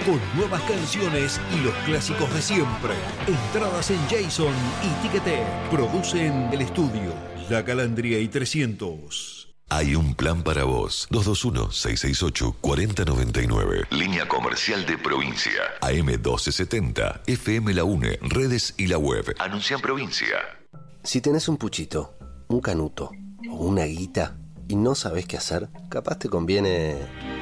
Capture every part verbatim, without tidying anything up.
con nuevas canciones y los clásicos de siempre. Entradas en Jason y Ticketek. Producen el estudio La Calandria y trescientos. Hay un plan para vos. dos dos uno, seis seis ocho, cuatro cero nueve nueve. Línea comercial de provincia. A M doce setenta. F M La UNE. Redes y la web. Anuncia en provincia. Si tenés un puchito, un canuto o una guita y no sabés qué hacer, capaz te conviene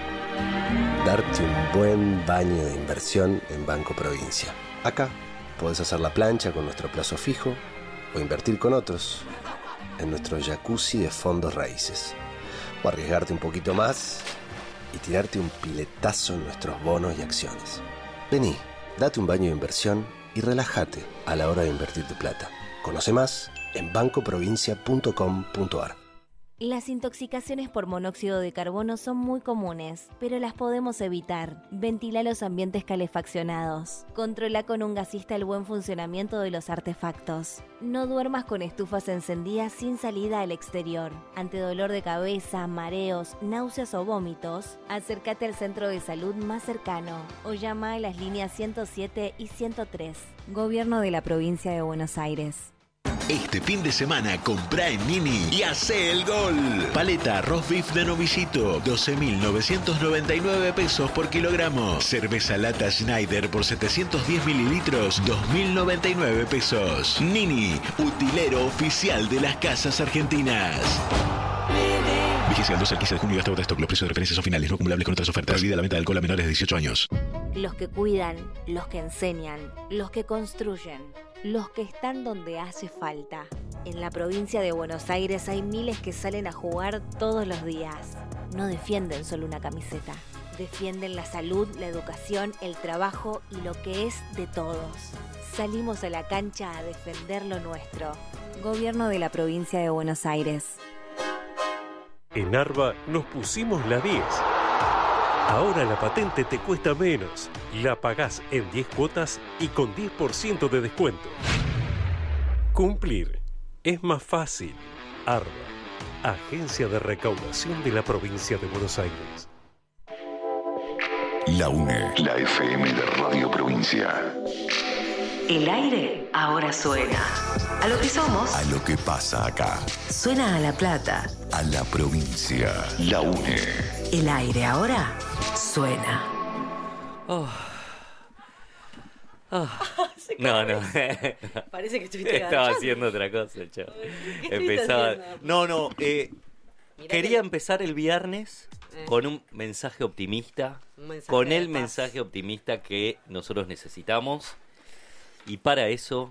darte un buen baño de inversión en Banco Provincia. Acá podés hacer la plancha con nuestro plazo fijo o invertir con otros en nuestro jacuzzi de fondos raíces. O arriesgarte un poquito más y tirarte un piletazo en nuestros bonos y acciones. Vení, date un baño de inversión y relájate a la hora de invertir tu plata. Conoce más en banco provincia punto com punto a r. Las intoxicaciones por monóxido de carbono son muy comunes, pero las podemos evitar. Ventila los ambientes calefaccionados. Controla con un gasista el buen funcionamiento de los artefactos. No duermas con estufas encendidas sin salida al exterior. Ante dolor de cabeza, mareos, náuseas o vómitos, acércate al centro de salud más cercano o llama a las líneas ciento siete y ciento tres. Gobierno de la Provincia de Buenos Aires. Este fin de semana comprá en Nini y hacé el gol. Paleta roast beef de novillito, doce mil novecientos noventa y nueve pesos por kilogramo. Cerveza lata Schneider por setecientos diez mililitros, dos mil noventa y nueve pesos. Nini, utilero oficial de las casas argentinas. Vigencia al doce al quince de junio y hasta otro stock. Los precios de referencia son finales, no acumulables con otras ofertas. Prohibida la venta de alcohol a menores de dieciocho años. Los que cuidan, los que enseñan, los que construyen, los que están donde hace falta. En la provincia de Buenos Aires hay miles que salen a jugar todos los días. No defienden solo una camiseta. Defienden la salud, la educación, el trabajo y lo que es de todos. Salimos a la cancha a defender lo nuestro. Gobierno de la Provincia de Buenos Aires. En Arba nos pusimos la diez. Ahora la patente te cuesta menos. La pagás en diez cuotas y con diez por ciento de descuento. Cumplir es más fácil. Arba, Agencia de Recaudación de la Provincia de Buenos Aires. La UNE, la F M de Radio Provincia. El aire ahora suena. A lo que somos. A lo que pasa acá. Suena a La Plata. A la provincia. La UNE. El aire ahora suena. Oh. Oh. No, no. Parece que estuviste Estaba garchando. haciendo otra cosa, chavo. ¿Qué Empezaba. haciendo? No, no. Eh, quería que... empezar el viernes eh. con un mensaje optimista. Un mensaje con el paz. mensaje optimista que nosotros necesitamos. Y para eso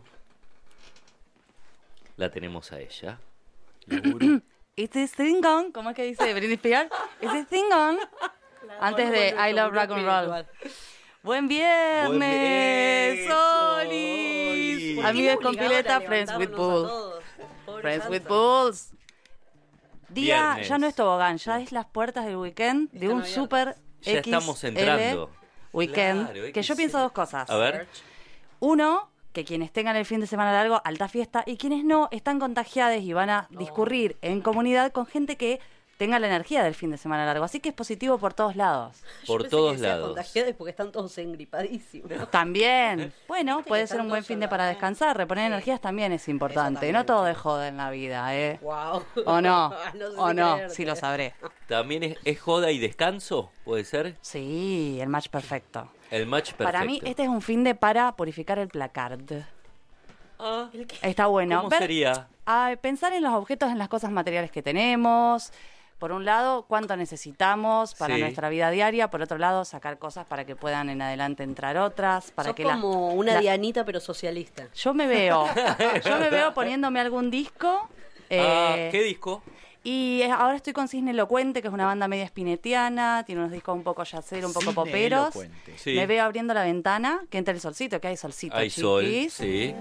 la tenemos a ella. Is this thing on? ¿Cómo es que dice Britney Spears? Is this thing on? Antes de I Love Rock and Roll. Buen viernes, Buen viernes, Solis. Amigos con pileta, Friends with Bulls. Friends with Bulls. Día, Viernes. ya no es tobogán, ya es las puertas del weekend de un super Ya X estamos entrando. weekend. Claro, que yo pienso dos cosas. A ver. Uno, que quienes tengan el fin de semana largo, alta fiesta, y quienes no, están contagiados y van a discurrir en comunidad con gente que tenga la energía del fin de semana largo. Así que es positivo por todos lados. Por Yo pensé todos que sea lados. contagiados porque están todos engripadísimos. También. Bueno, Viste puede que ser un están buen todos fin de en para la- descansar. Reponer Sí. energías también es importante. también, No todo sí. de joda en la vida, ¿eh? Wow. ¿O no? No sé ¿O si no? creerte. Sí lo sabré. También es, es joda y descanso, ¿puede ser? Sí, el match perfecto. El match perfecto. Para mí, este es un fin de para purificar el placard. Ah, Está bueno. ¿cómo Ver- sería? Ah, pensar en los objetos, en las cosas materiales que tenemos. Por un lado, cuánto necesitamos para Sí. nuestra vida diaria. Por otro lado, sacar cosas para que puedan en adelante entrar otras. Para Sos que la- como una la- Dianita pero socialista. Yo me veo, yo me veo poniéndome algún disco. eh, Ah, ¿qué disco? Y eh, ahora estoy con Cisne Elocuente, que es una banda media spinettiana, tiene unos discos un poco yaceros, un poco Cisne poperos. Elocuente. Sí. Me veo abriendo la ventana, que entre el solcito, que hay solcito, Hay sol, chiquis. sí.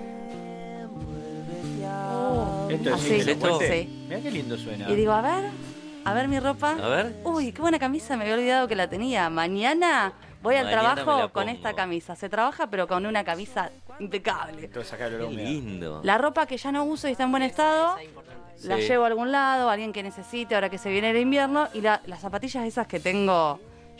Esto es Así, Cisne Elocuente. sí. Mirá qué lindo suena. Y digo, a ver, a ver mi ropa. A ver. Uy, qué buena camisa, me había olvidado que la tenía. Mañana voy al Mañana me la trabajo con pongo. esta camisa. Se trabaja, pero con una camisa impecable. Entonces sacar el olor a Qué humedad. lindo. La ropa que ya no uso y está en buen estado, la Sí. llevo a algún lado, a alguien que necesite ahora que se viene el invierno. Y la- las zapatillas esas que tengo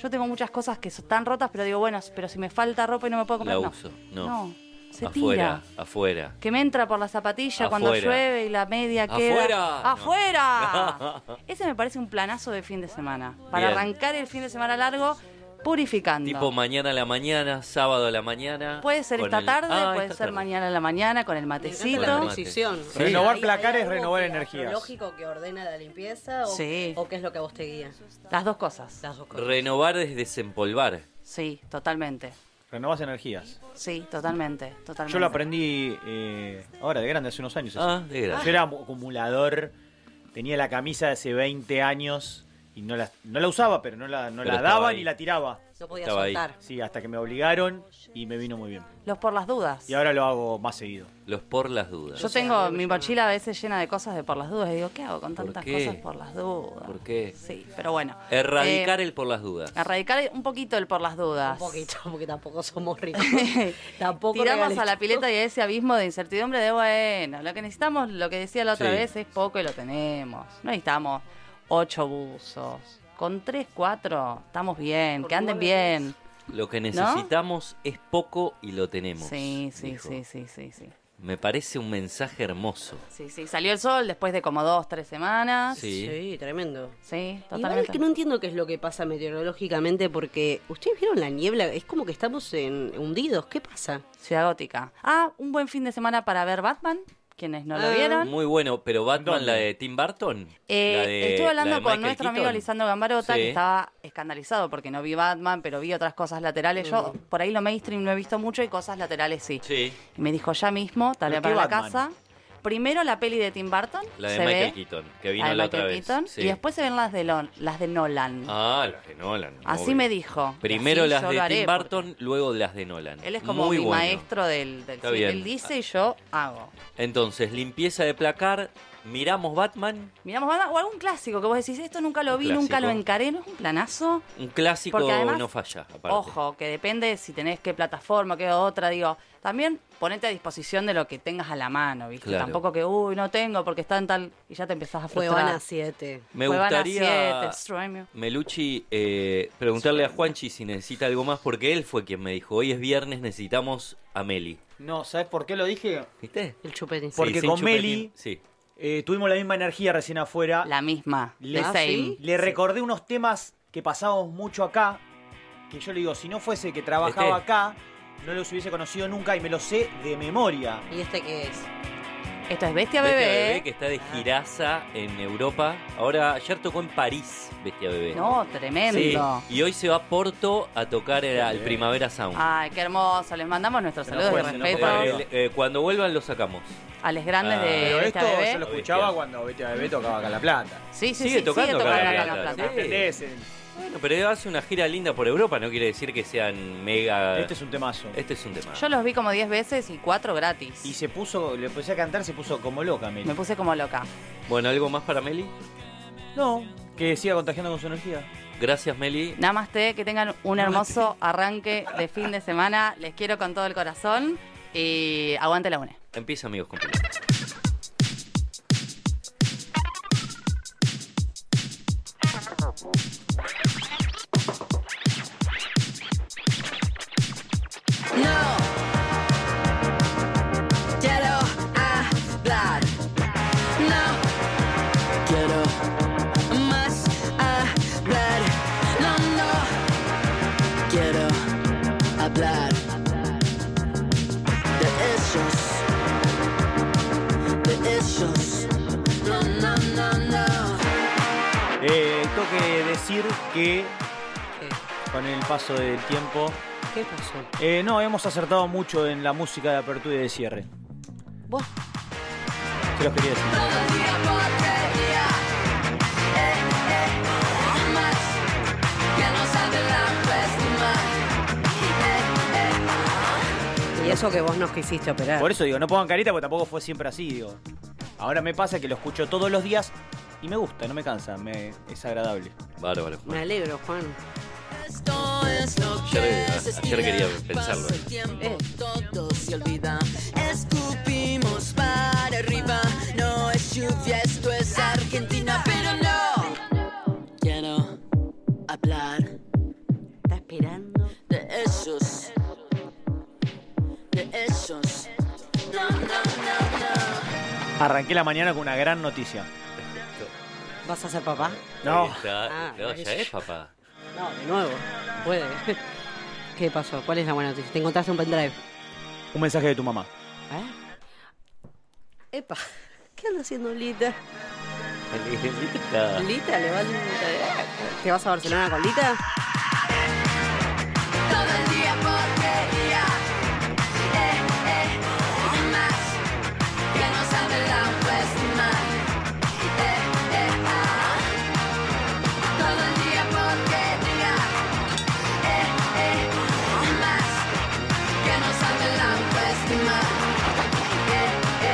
Yo tengo muchas cosas que están rotas, pero digo, bueno, pero si me falta ropa y no me puedo comprar, La no. uso, no. No, se Afuera, tira. afuera. Que me entra por la zapatilla cuando Afuera. llueve y la media queda. ¡Afuera! ¡Afuera! Ese me parece un planazo de fin de semana. Para Bien. arrancar el fin de semana largo, purificando. Tipo mañana a la mañana, sábado a la mañana. Puede ser con esta el- tarde, Ah, puede esta ser tarde. mañana a la mañana con el Me encanta matecito. la Mate. precisión. Sí. Renovar ¿Hay- placares, hay algo renovar que- energías. ¿Lógico que ordena la limpieza o, Sí. o qué es lo que a vos te guía? Las dos cosas. Las dos cosas. Renovar es desempolvar. Sí, totalmente. Renovás energías. Sí, totalmente, totalmente. Yo lo aprendí eh, ahora de grande, hace unos años. eso. Ah, de grande. Yo era acumulador, tenía la camisa de hace veinte años y no la, no la usaba, pero no la, no Pero la estaba daba ahí. ni la tiraba. No podía Estaba ahí. soltar. Sí, hasta que me obligaron y me vino muy bien. Los por las dudas. Y ahora lo hago más seguido. Los por las dudas. Yo tengo mi mochila a veces llena de cosas de por las dudas y digo, ¿qué hago con ¿Por tantas qué? cosas por las dudas? ¿Por qué? Sí, pero bueno. Erradicar Eh, el por las dudas. Erradicar un poquito el por las dudas. Un poquito, porque tampoco somos ricos. tampoco Tiramos a la realistas. pileta y a ese abismo de incertidumbre de, bueno, lo que necesitamos, lo que decía la otra Sí. vez, es poco y lo tenemos. No necesitamos ocho buzos. Con tres, cuatro, estamos bien, Por que anden nueve bien. Lo que necesitamos es poco y lo tenemos. Sí, sí, dijo. sí, sí, sí, sí. Me parece un mensaje hermoso. Sí, sí, salió el sol después de como dos, tres semanas. Sí. Sí, tremendo. Sí, Igual totalmente. es que no entiendo qué es lo que pasa meteorológicamente porque ustedes vieron la niebla, es como que estamos en, hundidos. ¿Qué pasa? Ciudad Gótica. Ah, un buen fin de semana para ver Batman, quienes no lo Ah. vieron. Muy bueno, pero Batman, ¿Dónde? la de Tim Burton. Eh, la de- estuve hablando la de con Michael nuestro amigo Keaton. Lisandro Gambarota, Sí. que estaba escandalizado porque no vi Batman, pero vi otras cosas laterales. Yo, por ahí lo mainstream no he visto mucho y cosas laterales sí. Sí, Y me dijo, ya mismo, tarea ¿Pero para qué la Batman? casa. Primero la peli de Tim Burton. la de se Michael ve, Keaton, que vino la de la, Michael otra vez. Keaton, Sí. y después se ven las de, Lon- las de Nolan. Ah, las de Nolan. Así obvio. me dijo. Primero Así las yo de lo haré, Tim porque Burton, luego las de Nolan. Él es como Muy mi bueno. maestro del, del Está cine. bien. Él dice y yo hago. Entonces, limpieza de placar, miramos Batman, Miramos Batman o algún clásico que vos decís, esto nunca lo Un vi, nunca lo clásico. encaré, ¿no es un planazo? un clásico Porque además, no falla. Aparte. Ojo, que depende si tenés qué plataforma, qué otra, digo. También ponete a disposición de lo que tengas a la mano, ¿viste? Claro. Tampoco que, uy, no tengo porque está en tal... Y ya te empezás a frustrar. Cuevana siete. Me Cuevana gustaría, siete, Extremio. Melucci, eh, preguntarle a Juanchi si necesita algo más, porque él fue quien me dijo, hoy es viernes, necesitamos a Meli. No, ¿sabes por qué lo dije? ¿Viste? El chupetín. Sí, Porque sin con chupetín. Meli- Sí. Eh, tuvimos la misma energía recién afuera. La misma, Le- the Ah, same. ¿sí? Le recordé unos temas que pasábamos mucho acá, que yo le digo, si no fuese que trabajaba Este. acá, no los hubiese conocido nunca y me los sé de memoria. ¿Y este qué es? Esto es Bestia Bestia Bebé. Bebé, que está de giraza en Europa. Ahora, ayer tocó en París, Bestia Bebé. No, Sí, tremendo. y hoy se va a Porto a tocar el, al Primavera Sound. Ay, qué hermoso. Les mandamos nuestros Se nos saludos fue, de se nos respeto fue. Eh, eh, cuando vuelvan lo sacamos. a los grandes Ah, de Pero Bestia esto Bebé. yo lo escuchaba Bestia. cuando Bestia Bebé tocaba acá en La Plata. Sí, sí, Sigue sí, tocando sigue acá tocando en acá La en La Plata, Plata. sí. ¿Entendés? El- Bueno, pero hace una gira linda por Europa, no quiere decir que sean mega... Este es un temazo. Este es un tema. Yo los vi como diez veces y cuatro gratis. Y se puso, le empecé a cantar, se puso como loca, Meli. Me puse como loca. Bueno, ¿algo más para Meli? No, que siga contagiando con su energía. Gracias, Meli. Namaste, que tengan un hermoso arranque de fin de semana. Les quiero con todo el corazón y aguante la UNE. Empieza, amigos, con Pilar. No quiero hablar. No quiero más hablar. No, no quiero hablar de ellos. De ellos. No, no, no, no. Eh, tengo que decir que ¿Qué? con el paso del tiempo, ¿Qué pasó? eh, no, hemos acertado mucho en la música de apertura y de cierre. Vos. Se los quería decir. Todo el día porquería. Eh, eh, más que no sabe la autoestima. Eh, eh, Y eso que vos nos quisiste operar. Por eso digo, no pongan carita porque tampoco fue siempre así, digo. Ahora me pasa que lo escucho todos los días y me gusta, no me cansa, me, es agradable. Bárbaro, Me Juan. alegro, Juan. Esto es lo que Ayer, se ayer quería estira, pensarlo. pasa el tiempo, Eh. todo se olvida. Escupimos para arriba. No es lluvia, esto es Argentina, pero no quiero hablar esos, de esos. No, no, no, no. Arranqué la mañana con una gran noticia. ¿Vas a ser papá? No. Ahí está. Ah, No, es- ya es papá. No, de nuevo. Puede. ¿Qué pasó? ¿Cuál es la buena noticia? ¿Te encontraste un pendrive? Un mensaje de tu mamá. ¿Eh? Epa, ¿qué anda haciendo Lita? Lita. ¿Lita? ¿Le vas a... ¿Te vas a Barcelona con Lita? Todo el día porquería. Eh, eh, más que no sabe la autoestima. Eh, eh, ah. Todo el día porquería. Eh, eh, más que no sabe la autoestima. Eh,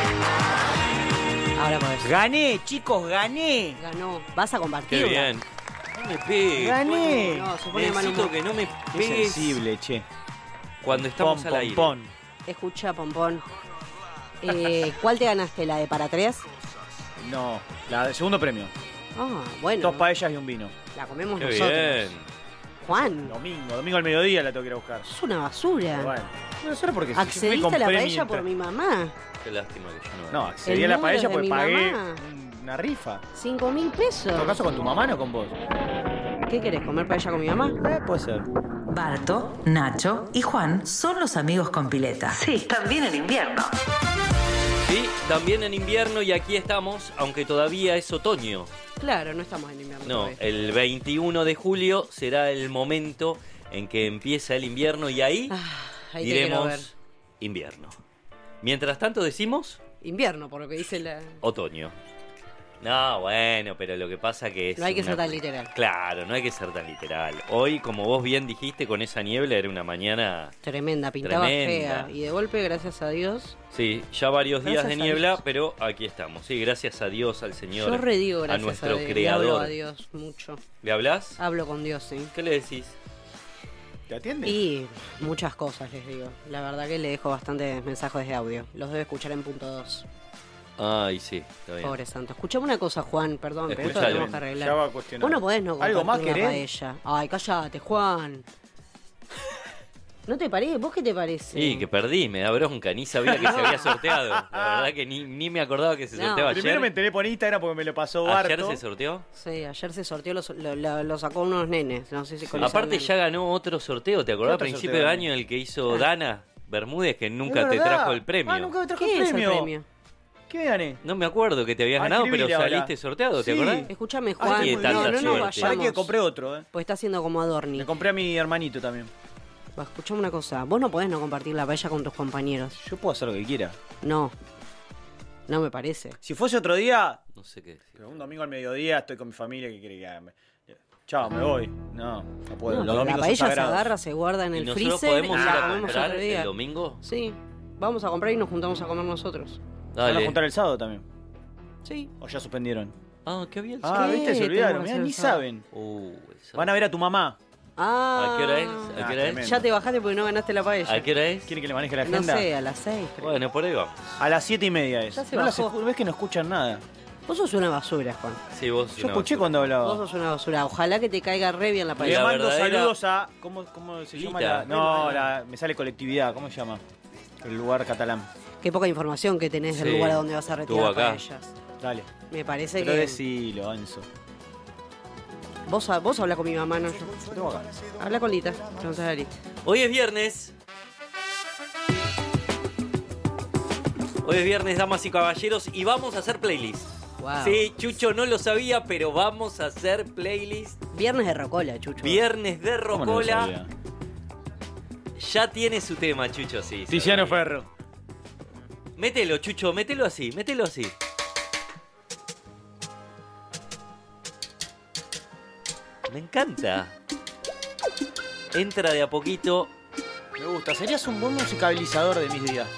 eh, ah. Ahora podés. Gané, chicos, gané. Ganó. ¿Vas a compartir? Qué bien. No me pegues. Gané. No, se pone de mal Necesito humor. que no me Qué pegues sensible, che. cuando estamos Pon, al pon, aire. pon. Escucha, Pompón. Eh, ¿Cuál te ganaste? ¿La de para tres? No, la de segundo premio. Ah, bueno. Dos paellas y un vino. La comemos Qué nosotros. bien. Juan, Domingo, domingo al mediodía la tengo que ir a buscar. es una basura. Bueno, no solo porque si yo fui Accediste con a la premio paella inter- por mi mamá. Qué lástima que yo no. No, accedí El a la número paella de porque mi pagué mamá. una rifa. Cinco mil pesos. ¿En todo caso con tu mamá no con vos? ¿Qué querés? ¿Comer paella con mi mamá? Eh, puede ser. Barto, Nacho y Juan son los amigos con pileta. Sí, también en invierno. Sí, también en invierno y aquí estamos, aunque todavía es otoño. Claro, no estamos en invierno. No, todavía. el veintiuno de julio será el momento en que empieza el invierno y ahí, Ahí te quiero ver. diremos invierno. Mientras tanto decimos Invierno, por lo que dice la... otoño. No, bueno, pero lo que pasa que es No hay que una- ser tan literal. Claro, no hay que ser tan literal. Hoy, como vos bien dijiste, con esa niebla era una mañana... Tremenda, pintaba Tremenda. fea. Y de golpe, gracias a Dios. Sí, ya varios días Gracias de a niebla, Dios. pero aquí estamos. Sí, gracias a Dios, al Señor, Yo redigo a gracias nuestro a Dios. creador. Le hablo a Dios mucho. ¿Le hablas? Hablo con Dios, sí. ¿Qué le decís? ¿Te atiende? Y muchas cosas les digo. La verdad que le dejo bastantes mensajes de audio. Los debe escuchar en punto dos. Ay, sí, está bien. Pobre santo. Escuchame una cosa, Juan, perdón, pero esto lo Escuchalo. tenemos que arreglar. Ya va a cuestionar. Vos no podés no ¿Algo más compartir la querés? paella. Ay, cállate, Juan. ¿No te parece? ¿Vos qué te parece? Sí, que perdí, me da bronca, ni sabía que se había sorteado. La verdad que ni, ni me acordaba que se No. sorteaba Primero ayer. me enteré por Instagram porque me lo pasó Barto. ¿Ayer se sorteó? Sí, ayer se sorteó, lo, lo- lo- lo sacó unos nenes. No sé si conocen Aparte al ya ganó otro sorteo, ¿te acordás? A otro principio sorteo de ganó? año el que hizo Dana Bermúdez, que nunca Es te verdad. trajo el premio. Ah, nunca me trajo ¿Qué el es el premio. premio? ¿Qué me gané? No me acuerdo que te habías Ah, ganado, pero escribile ahora. saliste sorteado, ¿te Sí. acordás? Escúchame, Ay, Juan. qué no, tanta no nos suerte. vayamos. ¿Sabés que compré otro, eh? Pues está haciendo como Adorni. Le compré a mi hermanito también. Va, escuchame una cosa. Vos no podés no compartir la paella con tus compañeros. Yo puedo hacer lo que quiera. No. No me parece. Si fuese otro día, No sé qué decir. pero un domingo al mediodía estoy con mi familia, ¿qué quiere que haga? Chao, me voy. No, no puedo. No, Los la domingos son paella se sagrados. agarra, se guarda en ¿Y el nosotros freezer podemos y ir la a comemos comprar otro el día. domingo? Sí. Vamos a comprar y nos juntamos a comer nosotros. ¿Van a Dale. juntar el sábado también? Sí. ¿O ya suspendieron? Ah, qué bien. Ah, ¿Qué? viste, se Tenemos olvidaron. que Mirá, hacer ni el sábado. saben. Uh, esa- Van a ver a tu mamá. Ah. ¿A qué hora es? ¿A Ah, qué hora es? tremendo. Ya te bajaste porque no ganaste la paella. ¿A qué hora es? ¿Quiere que le maneje la No agenda? sé, a las seis. creo. Bueno, por ahí vamos. A las siete y media es. Ya se No las bajó. escu- ¿Ves que no escuchan nada? Vos sos una basura, Juan. Sí, vos. Yo no, escuché vos- cuando hablaba. Vos sos una basura. Ojalá que te caiga re bien la Le paella. La mando verdadera- saludos a. ¿Cómo, cómo se llama? Lita. La... No, la... me sale colectividad. ¿Cómo se llama? El lugar catalán. Qué poca información que tenés del Sí. lugar a donde vas a retirar Estuvo acá. paellas. Dale. Me parece Pero que. decilo, Enzo. Vos, vos habla con mi mamá, no yo. Tengo acá. Habla con Lita. Preguntale a Lita. Hoy es viernes. Hoy es viernes, damas y caballeros, y vamos a hacer playlist. Wow. Sí, Chucho no lo sabía, pero vamos a hacer playlist. Viernes de Rocola, Chucho. Viernes de ¿Cómo no lo Rocola. sabía? Ya tiene su tema, Chucho, sí. Tiziano sabía. Ferro. Mételo, Chucho, mételo así, mételo así. Me encanta. Entra de a poquito. Me gusta. Serías un buen musicalizador de mis días.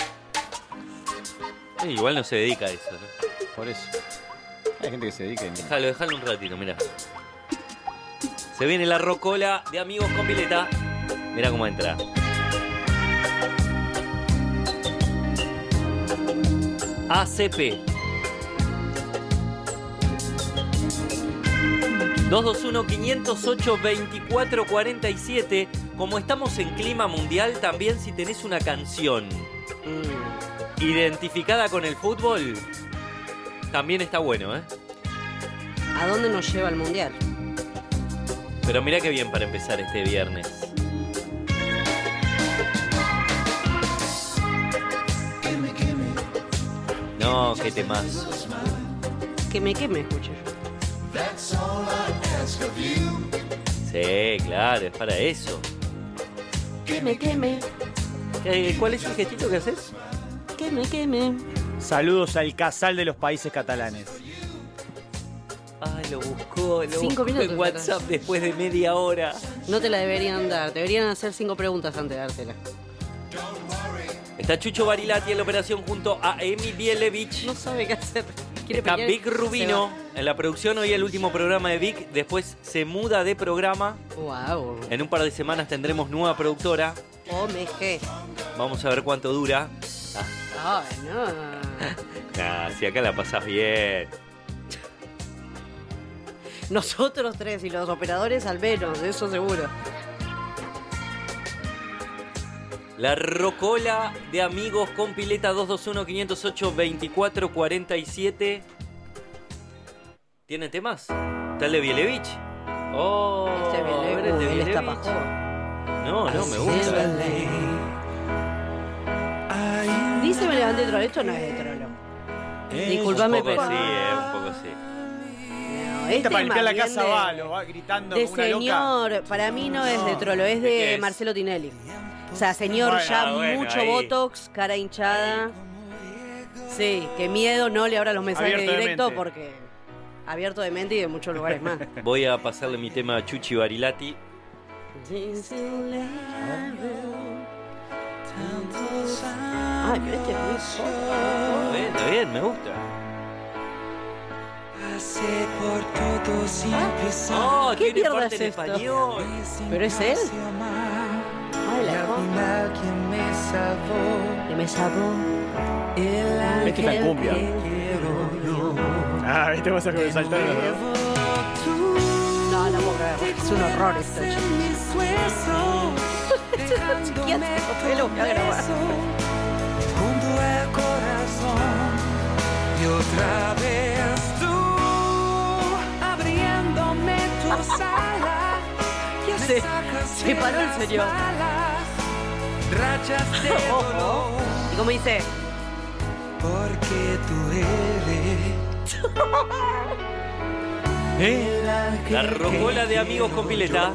Eh, igual no se dedica a eso, ¿no? Por eso. Hay gente que se dedica y no. Déjalo, déjalo un ratito, mira. Se viene la rocola de Amigos con Pileta. Mira cómo entra. A C P. dos dos uno, cinco cero ocho, dos cuatro cuatro siete. como estamos en clima mundial, también si tenés una canción mm. identificada con el fútbol, también está bueno, ¿eh? ¿A dónde nos lleva el mundial? Pero mirá qué bien para empezar este viernes. No, qué temazo. Que me queme, escucho yo. Sí, claro, es para eso. Queme, queme. ¿Cuál es el gestito que haces? Queme, queme. Saludos al casal de los países catalanes. Ay, lo buscó, lo Cinco buscó minutos, en WhatsApp después de media hora. No te la deberían dar, deberían hacer cinco preguntas antes de dártela. Está Chucho Barilati en la operación junto a Emi Bielevich. No sabe qué hacer. Está Vic Rubino en la producción. Hoy el último programa de Vic. Después se muda de programa. Wow. En un par de semanas tendremos nueva productora. O M G. Vamos a ver cuánto dura. Ah. Ay, no. Nah, si acá la pasás bien. Nosotros tres y los operadores al menos, de eso seguro. La rocola de amigos con pileta dos dos uno, cinco cero ocho, dos cuatro cuatro siete. ¿Tiene temas? ¿Está el de Bielevich? Oh, este Bielevich, el de él está Bielevich. pajo. No, no, me gusta. Dice me levanté trolo, esto no es de trolo. Disculpame, un poco pero... sí, eh, un poco sí. Este Este para limpiar la más casa bien va, de- lo va gritando De como una señor, loca. para mí no es de trolo, es ¿De de qué es? Marcelo Tinelli. O sea, señor, Bueno, ya bueno, mucho ahí. botox, cara hinchada. Sí, qué miedo, no le abra los mensajes Abierto de directo mente. porque abierto de mente y de muchos lugares más. Voy a pasarle mi tema a Chuchi Barilati. Ay, pero este es muy Está bien, está bien, me gusta. Oh, ¿Qué tiene mierda parte es en esto? español. ¿Pero es él? Ay, la copa. Que me salvó. Este está en cumbia. Ah, viste vas a que me saltaron los dos. No, no puedo creer. Es un horror esto, chicos. ¿Quién te copió? Lo voy a grabar. Junto al corazón y otra vez tú abriéndome tus alas. Ya Se- sacas se paró el señor. las rachas de dolor. ¿Y cómo dice? Porque tú eres el ángel La rocola de amigos con pileta.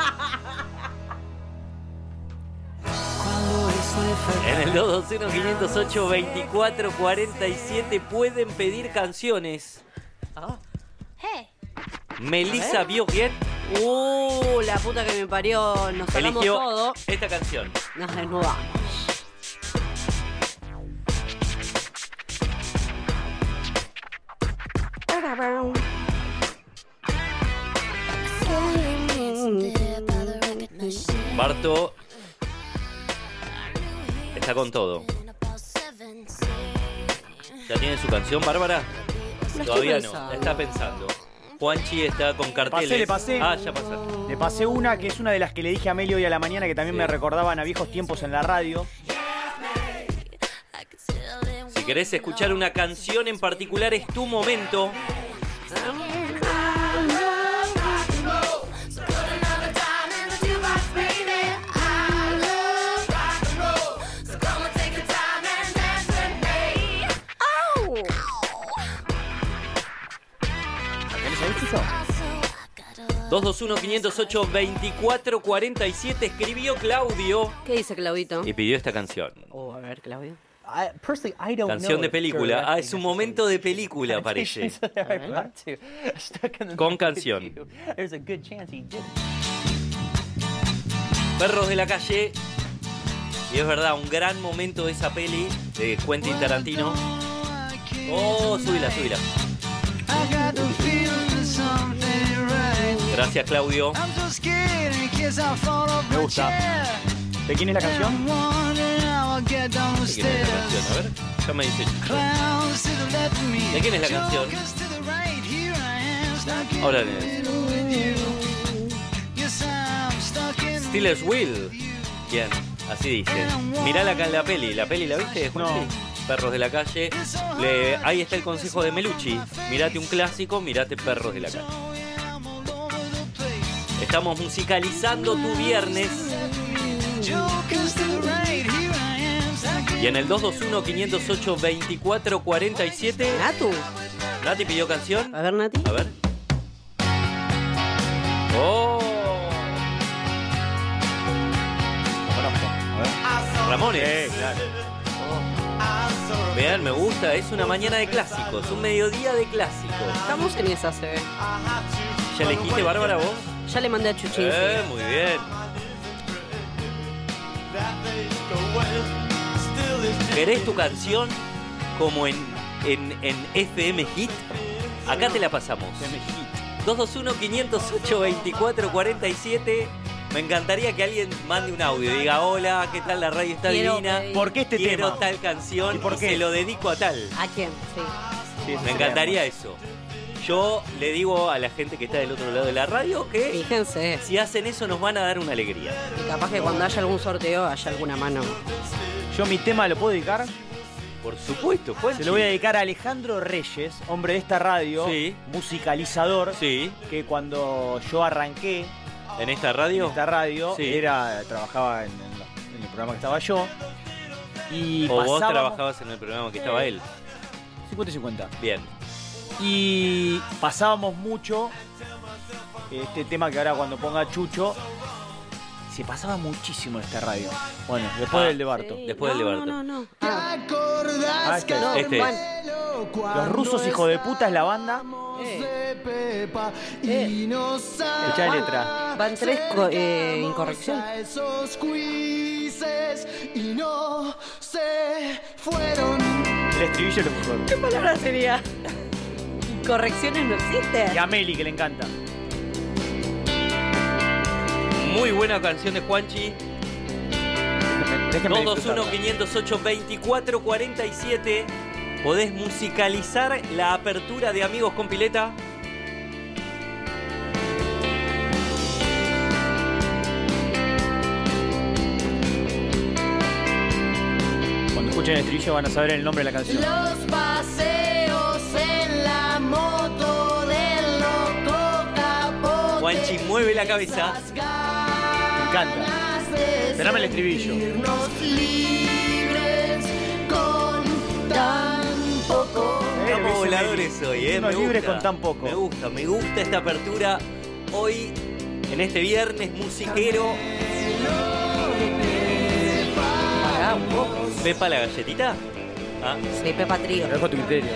En el dos dos uno, cinco cero ocho, dos cuatro cuatro siete pueden pedir canciones. Melissa Biogien Uh, la puta que me parió. Nos sacamos eligió todo. esta canción. Nos desnudamos. Barto está con todo. ¿Ya tiene su canción, Bárbara? La estoy Todavía no, pensando. la está pensando. Juanchi está con carteles. Le pasé, le pasé. Ah, ya pasaste. Le pasé una que es una de las que le dije a Meli hoy a la mañana que también me recordaban a viejos tiempos en la radio. Si querés escuchar una canción en particular, es tu momento. dos dos uno, cinco cero ocho, dos cuatro cuatro siete escribió Claudio ¿Qué dice Claudito? y pidió esta canción. Oh, a ver, Claudio. Canción de película. Ah, es un momento de película, parece. Con canción. Perros de la calle. Y es verdad, un gran momento de esa peli de Quentin Tarantino. Oh, súbila, súbila. Gracias, Claudio. Me gusta. ¿De quién es la canción? ¿De quién es la canción? A ver, ya me dice. ¿De quién es la canción? Ahora le Steelers Wheel. Bien, así dice. Mirá la, la peli. ¿La peli la viste, Juanchi? No. Perros de la calle. Le, ahí está el consejo de Melucci. Mirate un clásico, mirate Perros de la calle. Estamos musicalizando tu viernes. Y en el dos dos uno, quinientos ocho, veinticuatro cuarenta y siete. ¿Natu? ¿Nati pidió canción? A ver, Nati. A ver. ¡Oh! Conozco. A ver. Ramones. Sí, claro. Oh. Vean, me gusta. Es una mañana de clásicos. Un mediodía de clásicos. Estamos en esa, se ve. ¿Ya elegiste, Bárbara, vos? Ya le mandé a Chuchín. Eh, sí. muy bien. ¿Querés tu canción como en, en, en F M Hit? Acá te la pasamos. dos dos uno, quinientos ocho, veinticuatro cuarenta y siete. Me encantaría que alguien mande un audio y diga: hola, ¿qué tal? La radio está Quiero, divina. eh, ¿Por qué este Quiero tema? tal canción ¿Y por y qué? se lo dedico a tal. ¿A quién? Sí. Sí, eso Me sería encantaría hermoso. eso. Yo le digo a la gente que está del otro lado de la radio que Fíjense. si hacen eso nos van a dar una alegría. Y capaz que cuando haya algún sorteo haya alguna mano. Yo mi tema lo puedo dedicar. Por supuesto, Juanchi. Se lo voy a dedicar a Alejandro Reyes, hombre de esta radio, Sí. musicalizador, Sí. que cuando yo arranqué ¿En esta en radio? esta radio, Sí. era trabajaba en, en la- en el programa que estaba yo. Y ¿O vos pasábamos trabajabas en el programa que estaba él? cincuenta y cincuenta. Bien. Y pasábamos mucho este tema que ahora cuando ponga Chucho, se pasaba muchísimo en esta radio. Bueno, después Ah, del de Barto. Sí. Después del no, de Barto. No, no, no. Ah, Ah, este, no, Este Juan. Los rusos, hijo de puta, es la banda. Eh. Eh. Escuchá la letra. Van tres co- eh, incorrección. El estribillo es lo mejor. ¿Qué palabra sería? Incorrecciones no existen. Y a Meli, que le encanta. Muy buena canción de Juanchi. Déjenme, déjenme dos dos uno, disfrutarla. quinientos ocho, veinticuatro cuarenta y siete. ¿Podés musicalizar la apertura de Amigos con Pileta? Cuando escuchen el estribillo van a saber el nombre de la canción. Los paseos en la moto del loco capote. Juanchi mueve la cabeza. Me encanta. Esperame el estribillo. Sentirnos libres con tan poco. Estamos voladores hoy, ¿eh? Unos Me libres gusta. con tan poco. Me gusta, me gusta esta apertura hoy, en este viernes musiquero. Pará un poco. ¿Pepa la galletita? Ah, Sí, Pepa Trío. Lo dejo a tu criterio.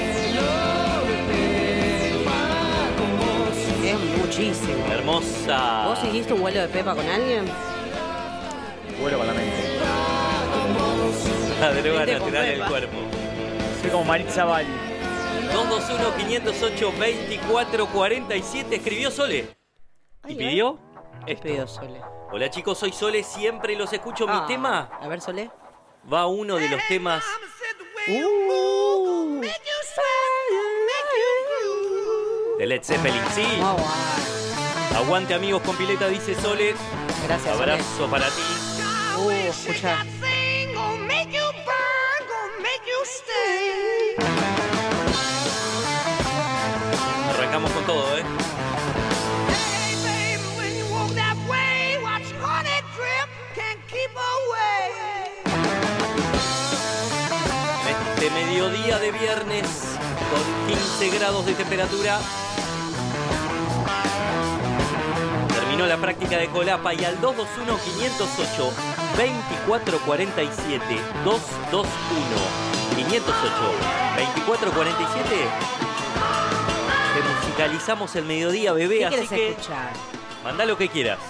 Es muchísimo. hermosa. ¿Vos hiciste un vuelo de Pepa con alguien? Vuelo con la mente. La droga Vente con natural del Pepa. cuerpo. Soy como Maritza Bali. dos dos uno, quinientos ocho, veinticuatro cuarenta y siete. Escribió Sole. ¿Y Ay, pidió? ¿Qué Esto. pidió Sole? Hola chicos, soy Sole, siempre los escucho. Ah, Mi tema A ver, Sole. va uno de los temas. Uh. De Led Zeppelin, sí. Oh, wow. Aguante amigos con pileta, dice Sole. Gracias, Sole. Abrazo para ti. Uh, escucha. Arrancamos con todo, ¿eh? Este mediodía de viernes con quince grados de temperatura. Terminó la práctica de Colapa y al dos dos uno, quinientos ocho, veinticuatro cuarenta y siete. dos dos uno, quinientos ocho, veinticuatro cuarenta y siete. Te musicalizamos el mediodía, bebé, ¿Qué así quieres que escuchar? mandá lo que quieras.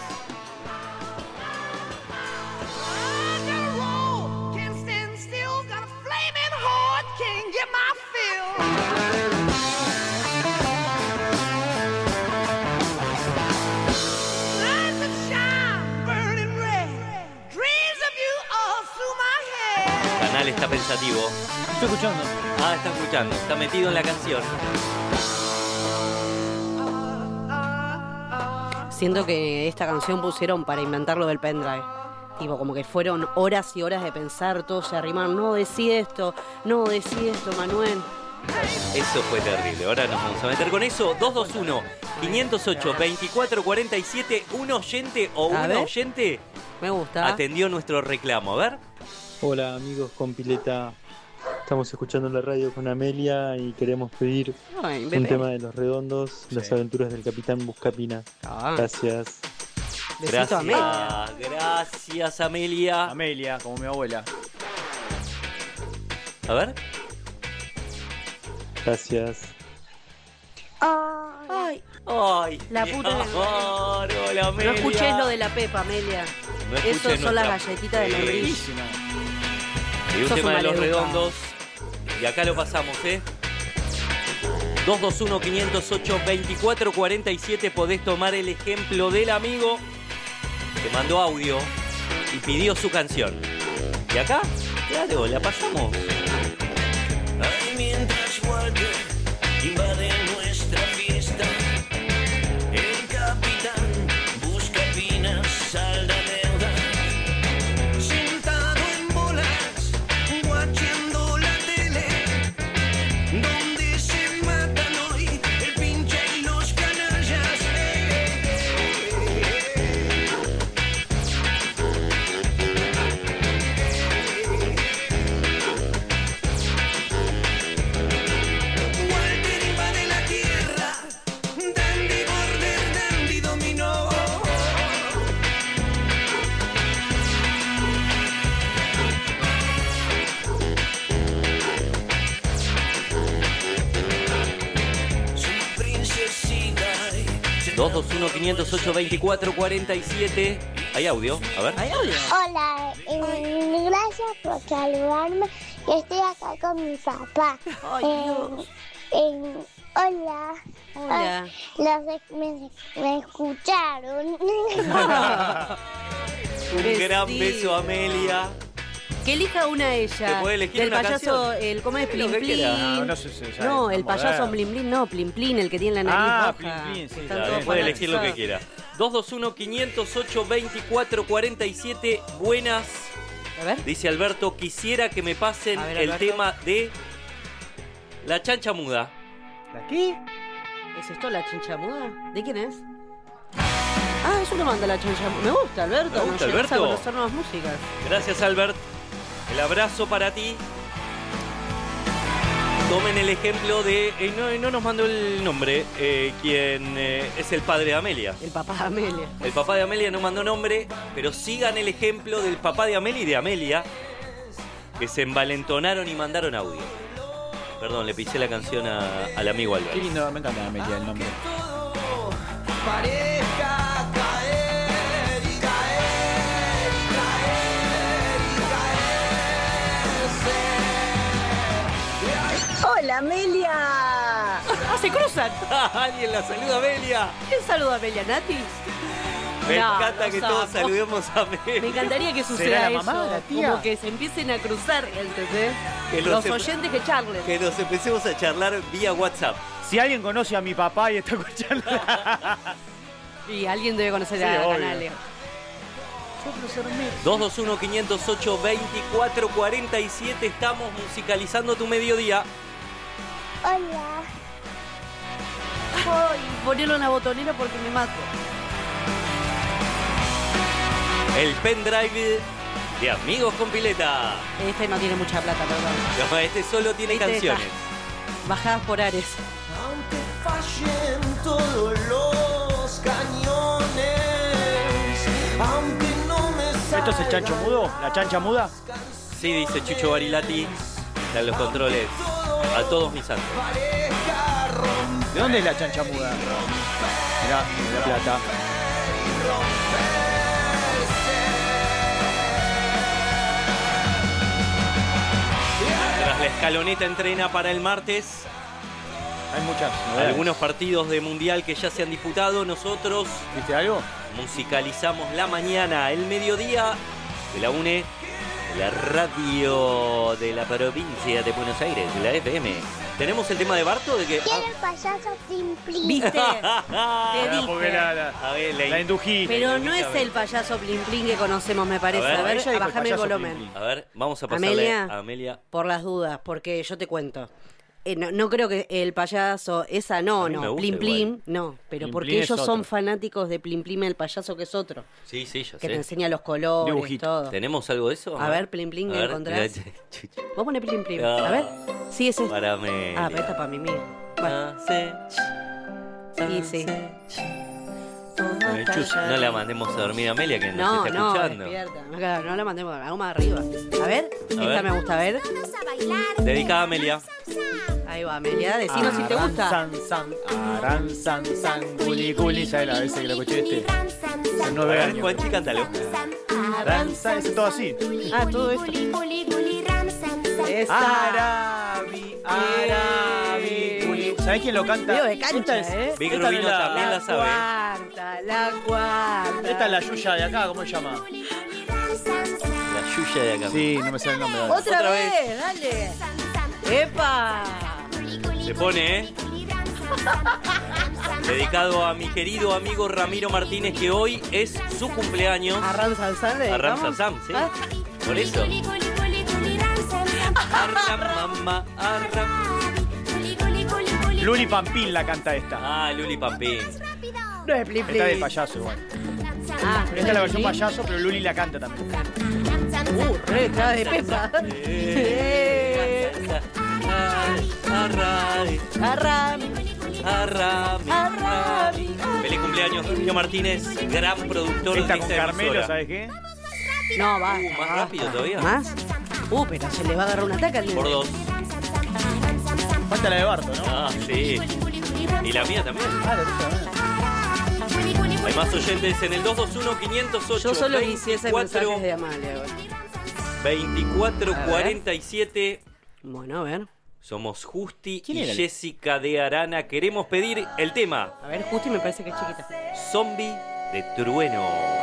El canal está pensativo. Estoy escuchando. Ah, está escuchando, está metido en la canción. Siento que esta canción pusieron para inventar lo del pendrive. Tipo, como que fueron horas y horas de pensar, todos se arrimaron. No, decí esto, no, decí esto, Manuel. Eso fue terrible. Ahora nos vamos a meter con eso. dos dos uno, cinco cero ocho, veinticuatro cuarenta y siete. Un oyente o una oyente me gusta. Atendió nuestro reclamo. A ver. Hola amigos con Pileta. Estamos escuchando la radio con Amelia y queremos pedir Ay, un bebé. tema de Los Redondos, Sí. Las aventuras del Capitán Buscapina. Ah. Gracias. Besito, Gracias, Amelia. gracias Amelia. Amelia, como mi abuela. A ver. Gracias. Ay, Ay, la mi puta. amor, hola, No Amelia. escuches lo de la Pepa, Amelia. No escuché Esos son nuestra- las galletitas de Sí. membrillo. Y un Sos tema un de Los maleducado. Redondos. Y acá lo pasamos, ¿eh? dos dos uno, cinco cero ocho, veinticuatro cuarenta y siete. Podés tomar el ejemplo del amigo que mandó audio y pidió su canción. Y acá, claro, la pasamos. Ay, mientras Walter invade nuestra fiesta, el capitán busca pinas, salda deuda. Sentado en bolas, guachando la tele, donde se matan hoy el pinche y los canallas. Walter invade la tierra, dandy border, dandy dominó. Su princesita dos dos uno, cinco cero ocho, veinticuatro cuarenta y siete. Hay audio, a ver. ¿Hay audio? Hola, eh, gracias por saludarme. Estoy acá con mi papá. Ay, Eh, Dios. eh, hola. Hola. Ah, los ex- me, me escucharon. Un gran Besito. beso, Amelia. Que elija una ella. ¿Se puede elegir Del una payaso, canción? el ¿cómo es? Lo Plin que Plin. quiera. No, no sé si ya No, es el más payaso moderno. Blin Blin, no, Plin Plin, el que tiene la nariz Ah, roja. Plin Plin, sí, Están claro, todos Puede elegir lo que fanatizados. quiera. dos dos uno, cinco cero ocho, veinticuatro cuarenta y siete. Buenas. A ver. Dice Alberto, quisiera que me pasen A ver, el Alberto. tema de La Chancha Muda. ¿La qué? ¿Es esto la chincha muda? ¿De quién es? Ah, es una banda la chincha muda. Me gusta, Alberto. Me gusta, Nos llevas Alberto. a conocer nuevas músicas. Gracias, Albert. El abrazo para ti. Tomen el ejemplo de... eh, no, no nos mandó el nombre. eh, quien eh, es el padre de Amelia. El papá de Amelia. El papá de Amelia no mandó nombre, pero sigan el ejemplo del papá de Amelia y de Amelia, que se envalentonaron y mandaron audio. Perdón, le pisé la canción a- al amigo Qué Albert. lindo, me encanta Amelia el nombre. Pareja caer y caer y caer y caerse. ¡Hola, Amelia! ¡Ah, se cruzan! ¡Alguien la saluda, Amelia! ¿Quién saluda a Amelia, Nati? Me No, encanta no que sabe. todos saludemos a Amelia. Me encantaría que ¿Será suceda la eso. mamá, la tía? Como que se empiecen a cruzar, ¿entendés? Que Los em- oyentes que charlen. Que nos empecemos a charlar vía WhatsApp. Si alguien conoce a mi papá y está escuchando. Y alguien debe conocer Sí, a obvio. Canalia. dos dos uno, cinco cero ocho, veinticuatro cuarenta y siete. Estamos musicalizando tu mediodía. Hola. Ay, ponerlo en la botonera porque me mato. El pendrive de Amigos con Pileta. Este no tiene mucha plata, perdón. No, este solo tiene Este canciones. está bajadas por Ares. Aunque fallen todos los cañones, aunque no me ¿Esto es el chancho mudo? ¿La chancha muda? Sí, dice Chucho Barilati. En los controles. A todos mis santos. ¿De dónde es la chancha muda? Mirá, de La Plata. Mientras la escaloneta entrena para el martes. Hay muchas novedades. Algunos partidos de mundial que ya se han disputado. Nosotros ¿Viste algo? musicalizamos la mañana, el mediodía de la UNE la radio de la provincia de Buenos Aires, la F M. ¿Tenemos el tema de Barto? De que, Quiero el payaso Plim Plim. ¿Viste? Te Ah, porque dije. la, la, a ver, la, la indují. Pero no es el payaso Plim Plim que conocemos, me parece. A ver, A ver, ella dijo el bájame el payaso volumen. Plim A ver, vamos a pasarle Amelia. a Amelia. Por las dudas, porque yo te cuento. Eh, no, no creo que el payaso, esa no, A mí me no, gusta Plim Plim, igual. no, pero Plim porque Plim es ellos son otro. fanáticos de Plim Plim el payaso que es otro, Sí, sí, ya que te sé. enseña los colores, Dibujito. todo. ¿Tenemos algo de eso? A ver, Plim Plim, A ¿qué ver, encontrás? mirá, chucha. Vos ponés Plim Plim, Ah. a ver, sí, ese es. Para Amelia. Ah, pero esta para mí, mira. Bueno, sí, sí. Ay, chus, no la mandemos a dormir a Amelia que nos No, está no, escuchando. despierta. Claro, no la mandemos, algo más arriba. A ver, esta ver. me gusta, a ver. Dedicada a Amelia. Ahí va, Amelia, decinos si te gusta. San, san, aran, san, san, guli, guli. ¿Sabes la vez que lo escuché este? Hace A nueve ver, años. Juanchi, cántalo. Aran, san, es todo así. Ah, todo esto. Esa. Arabi, Arabi, guli. ¿Sabés quién lo canta? Video de cancha, Esta es- ¿eh? Big esta Rubino es la- también la sabe. Cuarta, la cuarta. Esta es la Yuya de acá, ¿cómo se llama? La Yuya de acá. Sí, no me sale el nombre. ahora. Otra, Otra vez, vez. dale. ¡Epa! Se pone, ¿eh? Dedicado a mi querido amigo Ramiro Martínez, que hoy es su cumpleaños. A Ram Salsán le A Ram dedicamos. Salsán, sí. Ah, Por eso. Arram, mamá, arram. Luli Pampín la canta esta. Ah, Luli Pampín. No es Plim Esta es del Plim. payaso igual. Ah, Esta es la versión payaso, pero Luli la canta también. Uh, re, cara de Pepa. Eh. Arrami, Arram. arrami, Arrami. Feliz cumpleaños, Ramiro Martínez, gran productor Esta de con esta Carmelo, emisora. ¿sabes qué? No, va. Uh, más rápido todavía. ¿Más? Uh, pero se le va a agarrar un ataque al nene. Por dos. Falta la de Barto, ¿no? Ah, sí. Y la mía también. Ah, la tuya también. Hay más oyentes en el dos dos uno, quinientos ocho, Yo solo quisiese veinticuatro, mensajes de Amalia. güey. veinticuatro A ver. cuarenta y siete. Bueno, a ver. Somos Justi ¿Quién y era el- Jessica de Arana. Queremos pedir el tema A ver, Justi me parece que es chiquita. Zombie de Trueno.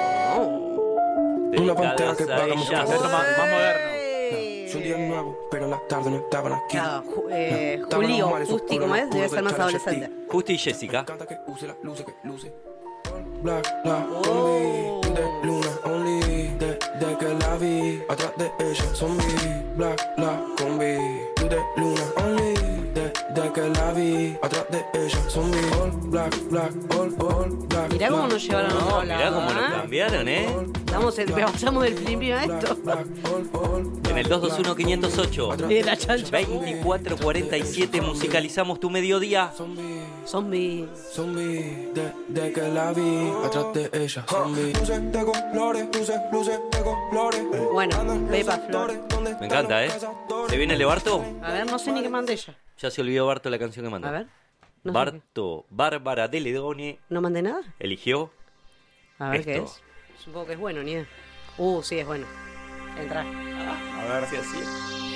Una pantera Dedicadas que a vagamos ellas. Esto más, más moderno. ¡Ey! Es un día nuevo, pero las tardes no estaban aquí. Claro, Ju- eh, Estaban Juli los o males Justi, oscuros, ¿cómo es? los Debe oscuros ser más del adolescente. Justi y Jessica. Canta que use las luces que luce. Black, black, Oh. zombie. De luna only. De, de que la vi. Atrás de ella, zombie. Black, black, combi. De luna only. De, de que la vi. Atrás de ella, zombie. All black, black, all, all black. Mirá cómo nos llevaron a No, otro mirá lado. cómo nos ¿ah? cambiaron, ¿eh? Estamos en, pasamos del Plim Plim a esto. En el dos dos uno, quinientos ocho. Y de la chancha. veinticuatro cuarenta y siete musicalizamos tu mediodía. Zombie. Zombie, de, de que la vi. Atrás de ella, zombie. Luces de colores, luces, luces de colores. Bueno, Pepa Flor. Me encanta, ¿eh? ¿Se viene el de Barto? A ver, no sé ni qué manda ella. Ya se olvidó Barto la canción que mandó. A ver. No sé Barto, Bárbara de Ledone, ¿No mandé nada? eligió A ver qué esto. es. Supongo que es bueno, ni idea. Uh, sí, es bueno. Entra. A ver si así.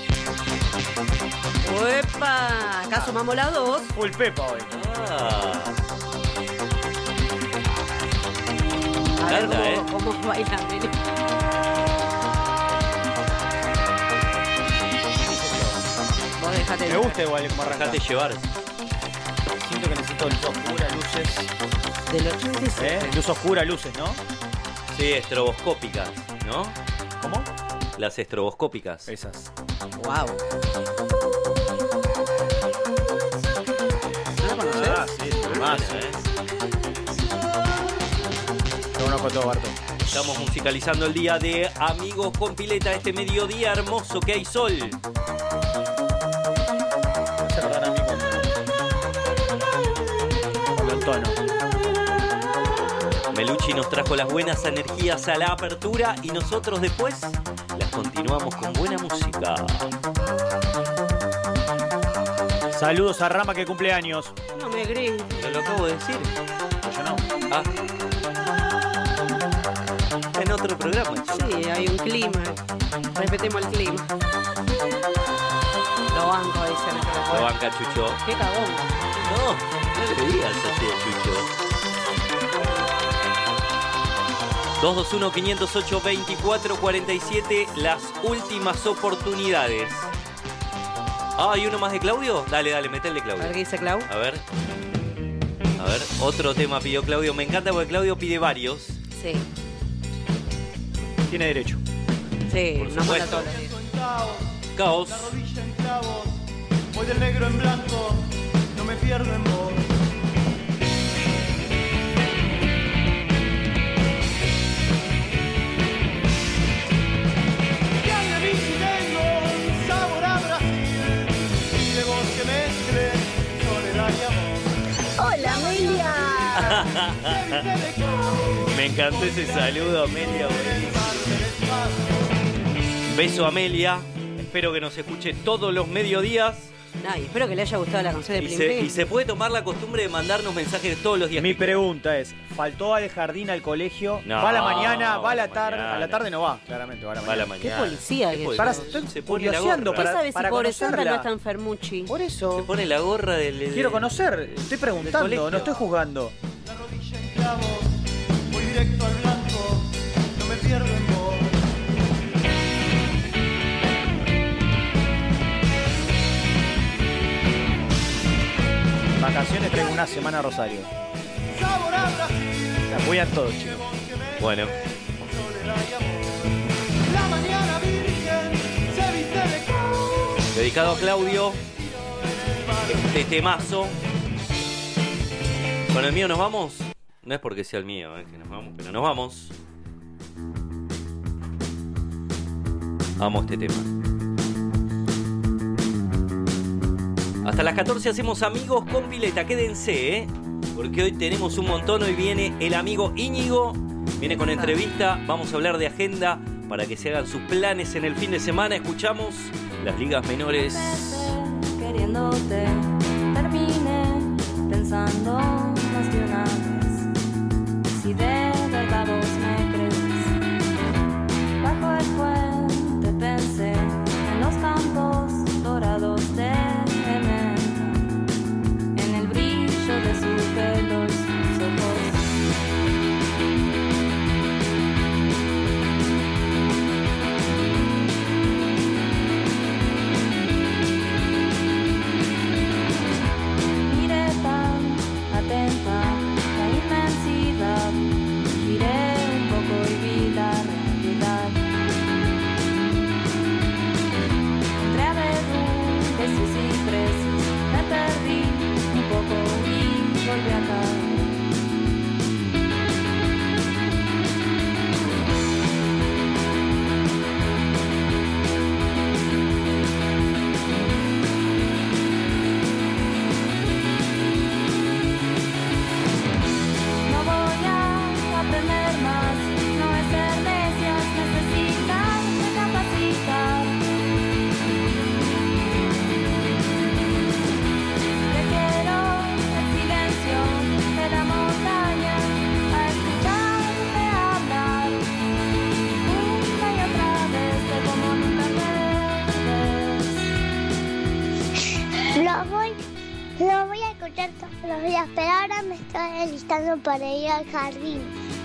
¡Uepa! Acá sumamos las dos. Full Pepa hoy. Ah, A ver Canta, cómo, ¿eh? cómo baila Meli. Vos dejate Me gusta igual como arranca. dejate llevar. Siento que necesito luz oscura, luces. Del ochenta y seis. ¿Eh? Luz oscura, luces, ¿no? Sí, estroboscópicas, ¿no? ¿Cómo? Las estroboscópicas. Esas. Wow. ¿No la conoces? Ah, sí, más. Buena, ¿eh? Yo conozco todo, Barto. Estamos musicalizando el día de Amigos con Pileta, este mediodía hermoso que hay sol. Me hace acordar a mí cuando... Cuando entono. Melucci nos trajo las buenas energías a la apertura y nosotros después las continuamos con buena música. Saludos a Rama que cumple años. No me grites. ¿Pero lo acabo de decir? Yo no. Ah. En otro programa, chico. Sí, hay un clima. Respetemos el clima. Lo banco, dicen acá. Lo banca Chucho. Qué cagón. No, no le digas así a Chucho. dos dos uno, cinco cero ocho, veinticuatro cuarenta y siete, las últimas oportunidades. Ah, ¿hay uno más de Claudio? Dale, dale, metele Claudio. A ver qué dice Clau. A ver. A ver, otro tema pidió Claudio. Me encanta porque Claudio pide varios. Sí. Tiene derecho. Sí, Por nos manda supuesto. todos los días. Caos. La rodilla en clavos, voy del negro en blanco, no me pierdo en vos. Ya de bici tengo un sabor a Brasil, y de vos que mezcle soledad y amor. Hola, Amelia. Me encantó ese saludo, Amelia. buenísimo. Beso, Amelia. Espero que nos escuche todos los mediodías. No, y espero que le haya gustado la canción de Y Plim se, Plim. y se puede tomar la costumbre de mandarnos mensajes todos los días. Mi pregunta es, ¿faltó al jardín al colegio? No, ¿Va a la mañana? ¿Va a la va tarde? mañana. A la tarde no va, claramente, va a la Va a la mañana. mañana. Qué policía que Para, es. estoy Se pone la curioseando gorra. para, ¿Qué sabes si para pobre Santa no conocerla. está enfermuchi? Por eso. Se pone la gorra del... del- Quiero conocer, estoy preguntando, colegio. no estoy juzgando. La rodilla en clavos, voy directo al blanco, no me pierdo en vos. Vacaciones traigo una semana a Rosario. Sabor a Brasil, La apoyan todos, chicos. Bueno, soledad y amor. La mañana virgen se viste de caos. dedicado a Claudio. Este temazo. ¿Con el mío nos vamos? No es porque sea el mío, eh, que nos vamos, pero nos vamos. Amo este tema. Hasta las catorce hacemos Amigos con Pileta. Quédense, ¿eh? Porque hoy tenemos un montón. Hoy viene el amigo Íñigo. Viene con entrevista. Vamos a hablar de agenda para que se hagan sus planes en el fin de semana. Escuchamos las ligas menores. Queriéndote, terminé pensando más que una vez. Si de verdad vos me crees, bajo el puente pensé en los campos dorados de Elena, en el brillo de su pelo y sus ojos. Miré tan atenta la inmensidad, giré un poco y vi la realidad. Entré a ver luces y cipreses, me perdí un poco y volví a caer. No voy a aprender más, no es ser necias, necesitar recapacitar. Prefiero el silencio de la montaña a escucharte hablar una y otra vez de cómo nunca ves. Lo voy, lo voy a escuchar todos los días, pero ahora me estoy alistando para ir al jardín.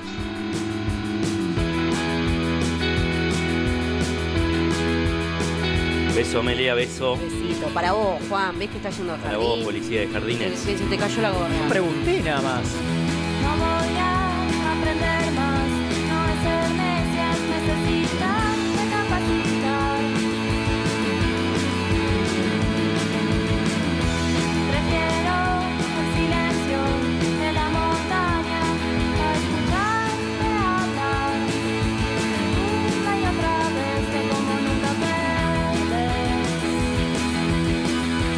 Beso, Amelia, beso. Besito. Para vos, Juan, ves que está yendo al Para jardín. vos, policía de jardines. Se, se te cayó la gorra. Pregunté nada más. No voy a aprender más, no es ser necias, necesitar recapacitar. Prefiero el silencio de la montaña a escucharte hablar una y otra vez de cómo nunca perdes,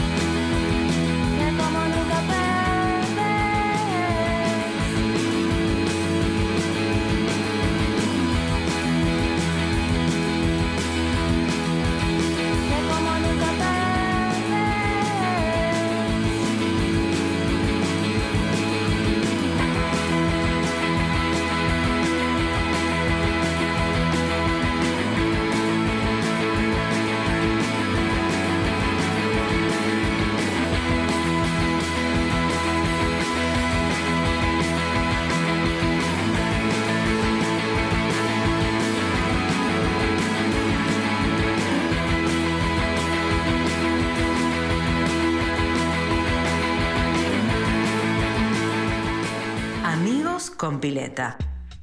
de cómo nunca perdes. con pileta.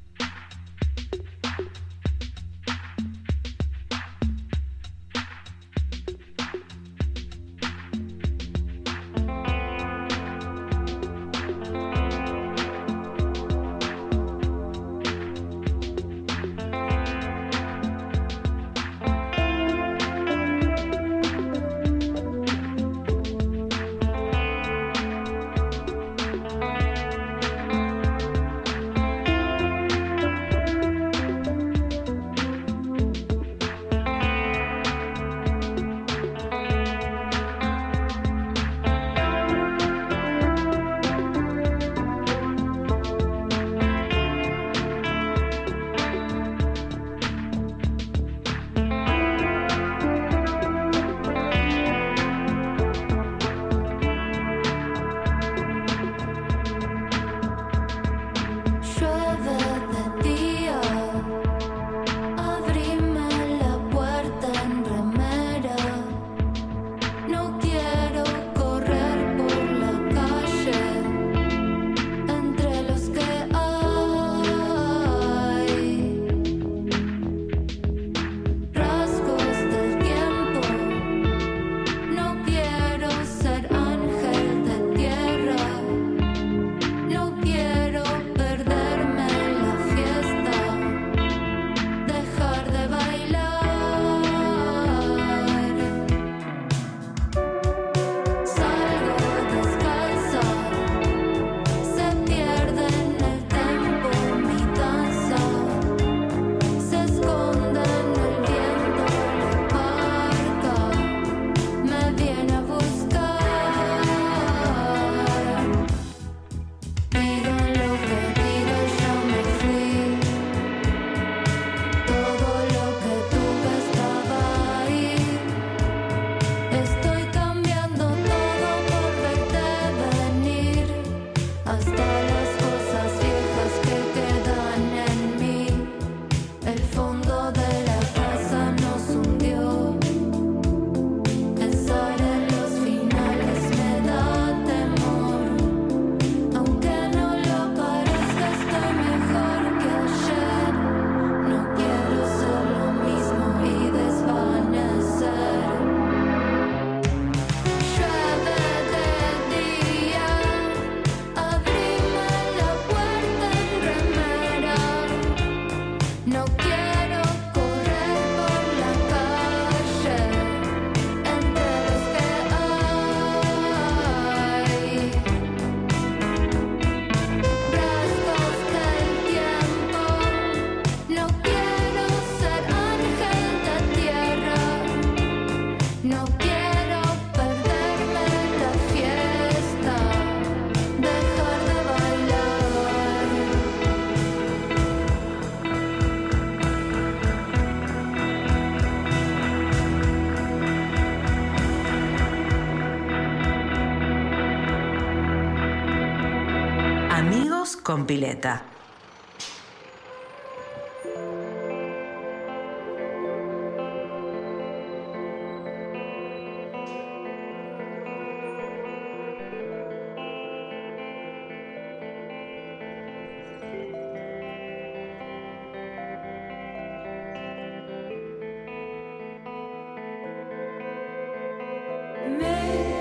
Con pileta.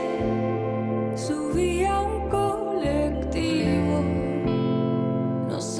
Me subí a un colectivo, no sé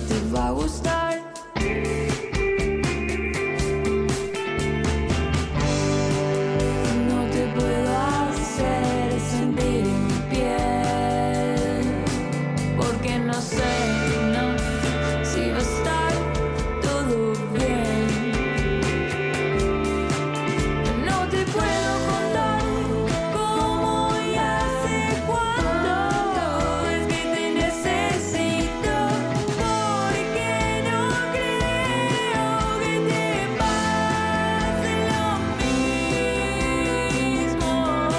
te va a gustar. No te puedo hacer sentir mi piel, porque no sé, no, si va a estar todo bien. No te puedo contar cómo y hace cuánto es que te necesito, porque no creo que te pase lo mismo.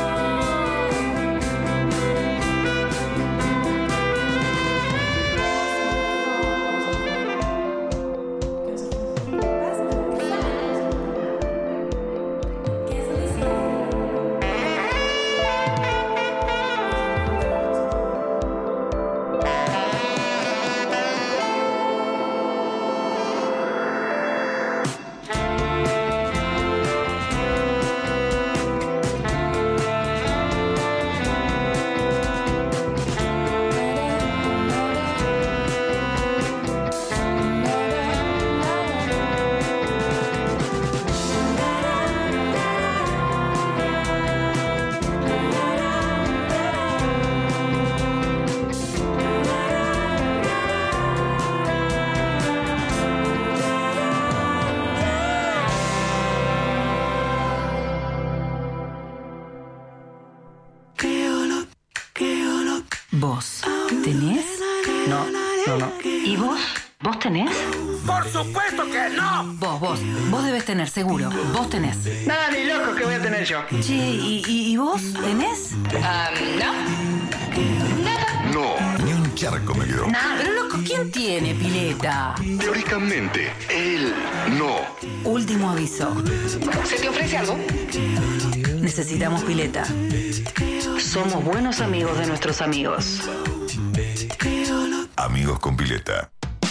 ¿Vos tenés? No, no, no. ¿Y vos? ¿Vos tenés? ¡Por supuesto que no! Vos, vos. Vos debes tener, seguro. Vos tenés. Nada, ni loco que voy a tener yo. Che, ¿y, y, y vos tenés? Um, no. No, ni un charco me quedó. Nah, pero loco, ¿quién tiene pileta? Teóricamente, él no. Último aviso. ¿Se te ofrece algo? Necesitamos pileta. Somos buenos amigos de nuestros amigos. Amigos con pileta.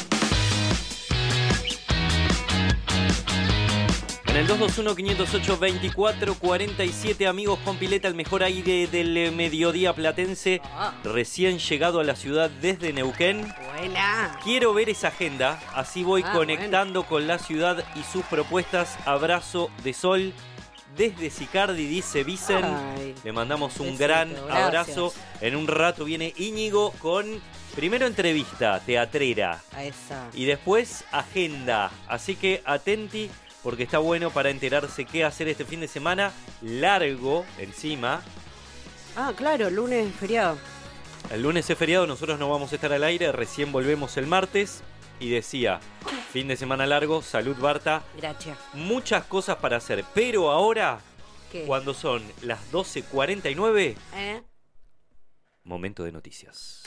En el dos dos uno, cinco cero ocho, veinticuatro cuarenta y siete, amigos con pileta, el mejor aire del mediodía platense, recién llegado a la ciudad desde Neuquén. Buena. Quiero ver esa agenda, así voy Ah, conectando con la ciudad y sus propuestas. Abrazo de sol desde Sicardi, dice Vicen. Ay. Le mandamos un Besito, gran gracias. abrazo. En un rato viene Íñigo con, primero entrevista teatrera A esa. y después agenda. Así que atenti, porque está bueno para enterarse qué hacer este fin de semana largo encima. Ah, claro, lunes feriado. El lunes es feriado, nosotros no vamos a estar al aire, recién volvemos el martes. Y decía, fin de semana largo, salud Barta. Gracias. Muchas cosas para hacer, pero ahora, ¿Qué? cuando son las doce cuarenta y nueve, ¿Eh? momento de noticias.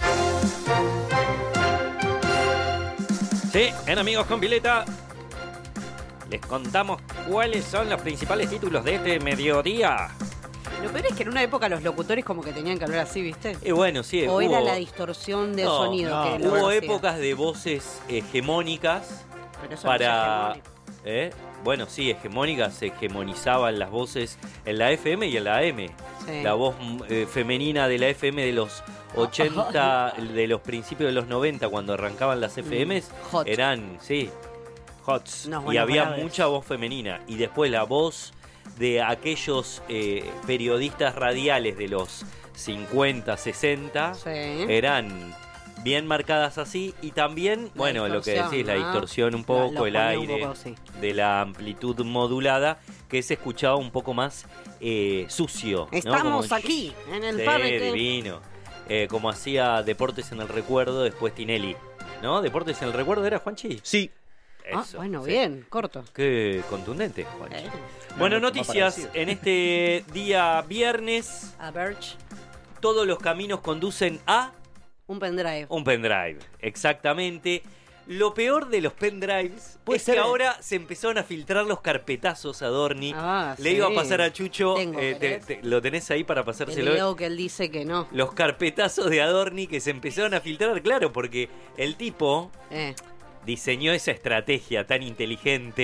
Sí, en Amigos con Pileta, les contamos cuáles son los principales títulos de este mediodía. Lo peor es que en una época los locutores como que tenían que hablar así, ¿viste? Y bueno, sí, O hubo, era la distorsión del no, sonido. no, que lo hubo hacía. épocas de voces hegemónicas Pero eso no es para... hegemónico. ¿eh? Bueno, sí, hegemónicas, se hegemonizaban las voces en la F M y en la A M. Sí. La voz eh, femenina de la F M de los ochenta, de los principios de los noventa, cuando arrancaban las F Ms, Hot. eran, sí, hots. Unas Y buenas había palabras. mucha voz femenina. Y después la voz de aquellos eh, periodistas radiales de los cincuenta, sesenta, Sí. eran bien marcadas así. Y también, bueno, lo que distorsión, decís, la ¿no? distorsión un Lo- poco, lo el ponía un aire, poco así. de la amplitud modulada, que se escuchaba un poco más eh, sucio, ¿no? Estamos Como- aquí, en el Sí, parque. divino. Eh, como hacía Deportes en el Recuerdo, después Tinelli. ¿No? ¿Deportes en el Recuerdo era, Juanchi? Sí. Ah, Eso, bueno, sí. bien, corto. Qué contundente, Juanchi. Eh. Bueno, Mucho más noticias parecido. en este día viernes. A Birch, Todos los caminos conducen a un pendrive. un pendrive. Exactamente. Lo peor de los pendrives Puede es ser, que eh. ahora se empezaron a filtrar los carpetazos a Dorni. Ah, Le sí. iba a pasar a Chucho. Tengo, eh, te- ¿querés? te- ¿Lo tenés ahí para El pasárselo? video que él dice que no. Los carpetazos de Adorni que se empezaron a filtrar, claro, porque el tipo Eh. diseñó esa estrategia tan inteligente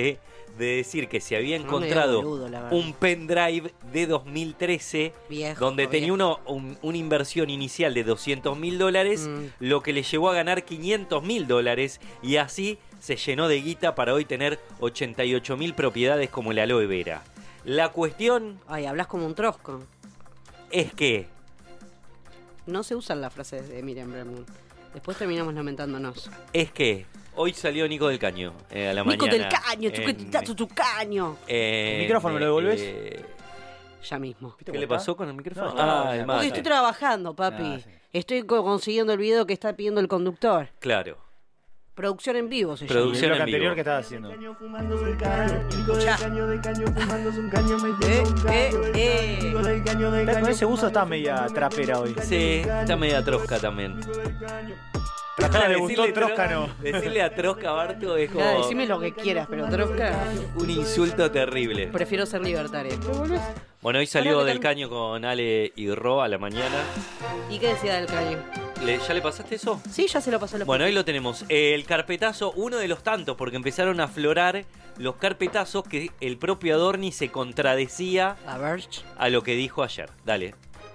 de decir que se había No, encontrado medio boludo, la verdad. un pendrive de dos mil trece Viejo, donde tenía viejo. uno, un- una inversión inicial de doscientos mil dólares, Mm. lo que le llevó a ganar quinientos mil dólares y así se llenó de guita para hoy tener ochenta y ocho mil propiedades como el aloe vera. La cuestión Ay, hablas como un trosco. es que No se usan las frases de Miriam Bregman. Después terminamos lamentándonos. es que hoy salió Nico del Caño eh, a la Nico mañana. del Caño, en- chuquetitazo, tu caño. en- ¿El micrófono me lo devolvés? eh, Ya mismo. ¿Qué le pasó con el micrófono? No, ah, no, el no, Porque mate. estoy trabajando, papi. Ah, sí. Estoy co- consiguiendo el video que está pidiendo el conductor. Claro. Producción en vivo se Producción llama. El bloque en vivo. anterior que estaba haciendo. Eh, eh, eh. Con ese uso está media trapera hoy. Sí, está media trosca también. Trapera le Decirle gustó, tro- trosca no. Decirle a Trosca Barto es como Nada, decime lo que quieras, pero Trosca, un insulto terrible. prefiero ser libertario. Bueno, hoy salió Ahora, ¿qué del tal? Caño con Ale y Ro a la mañana. ¿Y qué decía del caño? ¿Le- ¿Ya le pasaste eso? Sí, ya se lo pasó la Bueno, ahí lo tenemos. El carpetazo, uno de los tantos, porque empezaron a aflorar los carpetazos que el propio Adorni se contradecía A ver. a lo que dijo ayer. Dale.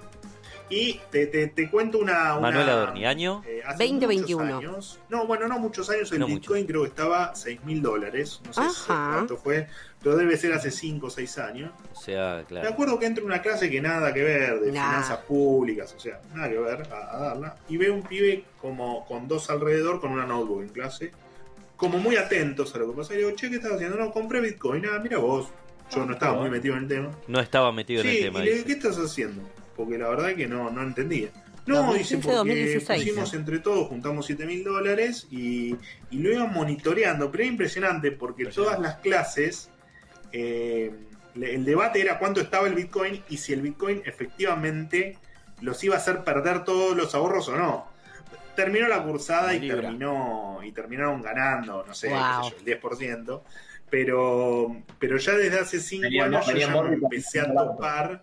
Y te, te, te cuento una... una Manuel Adorni, ¿año? eh, hace veinte muchos veintiuno. años- no, bueno, no muchos años. El No Bitcoin creo que estaba seis mil dólares. No sé Ajá. cuánto fue, pero debe ser hace cinco o seis años. O sea, Me claro. acuerdo que entro en una clase que nada que ver, de Nah. finanzas públicas, o sea, nada que ver a, a darla. Y veo un pibe como con dos alrededor con una notebook en clase, como muy atentos a lo que pasa. Y digo, che, ¿qué estás haciendo? No, compré Bitcoin. Ah, mira vos. Yo no estaba muy metido en el tema. No estaba metido Sí, en el tema. y le digo, dice. ¿qué estás haciendo? Porque la verdad que no, no entendía. No, dos mil dice, quince, porque dos mil dieciséis. pusimos entre todos, juntamos siete mil dólares y, y lo iban monitoreando. Pero era impresionante porque todas las clases, eh, le- el debate era cuánto estaba el Bitcoin y si el Bitcoin efectivamente los iba a hacer perder todos los ahorros o no. Terminó la cursada y Libra. terminó y terminaron ganando, no sé, qué Wow. sé yo, el diez por ciento. Pero, pero ya desde hace cinco Veníamos- años yo ya veníamos- me empecé a topar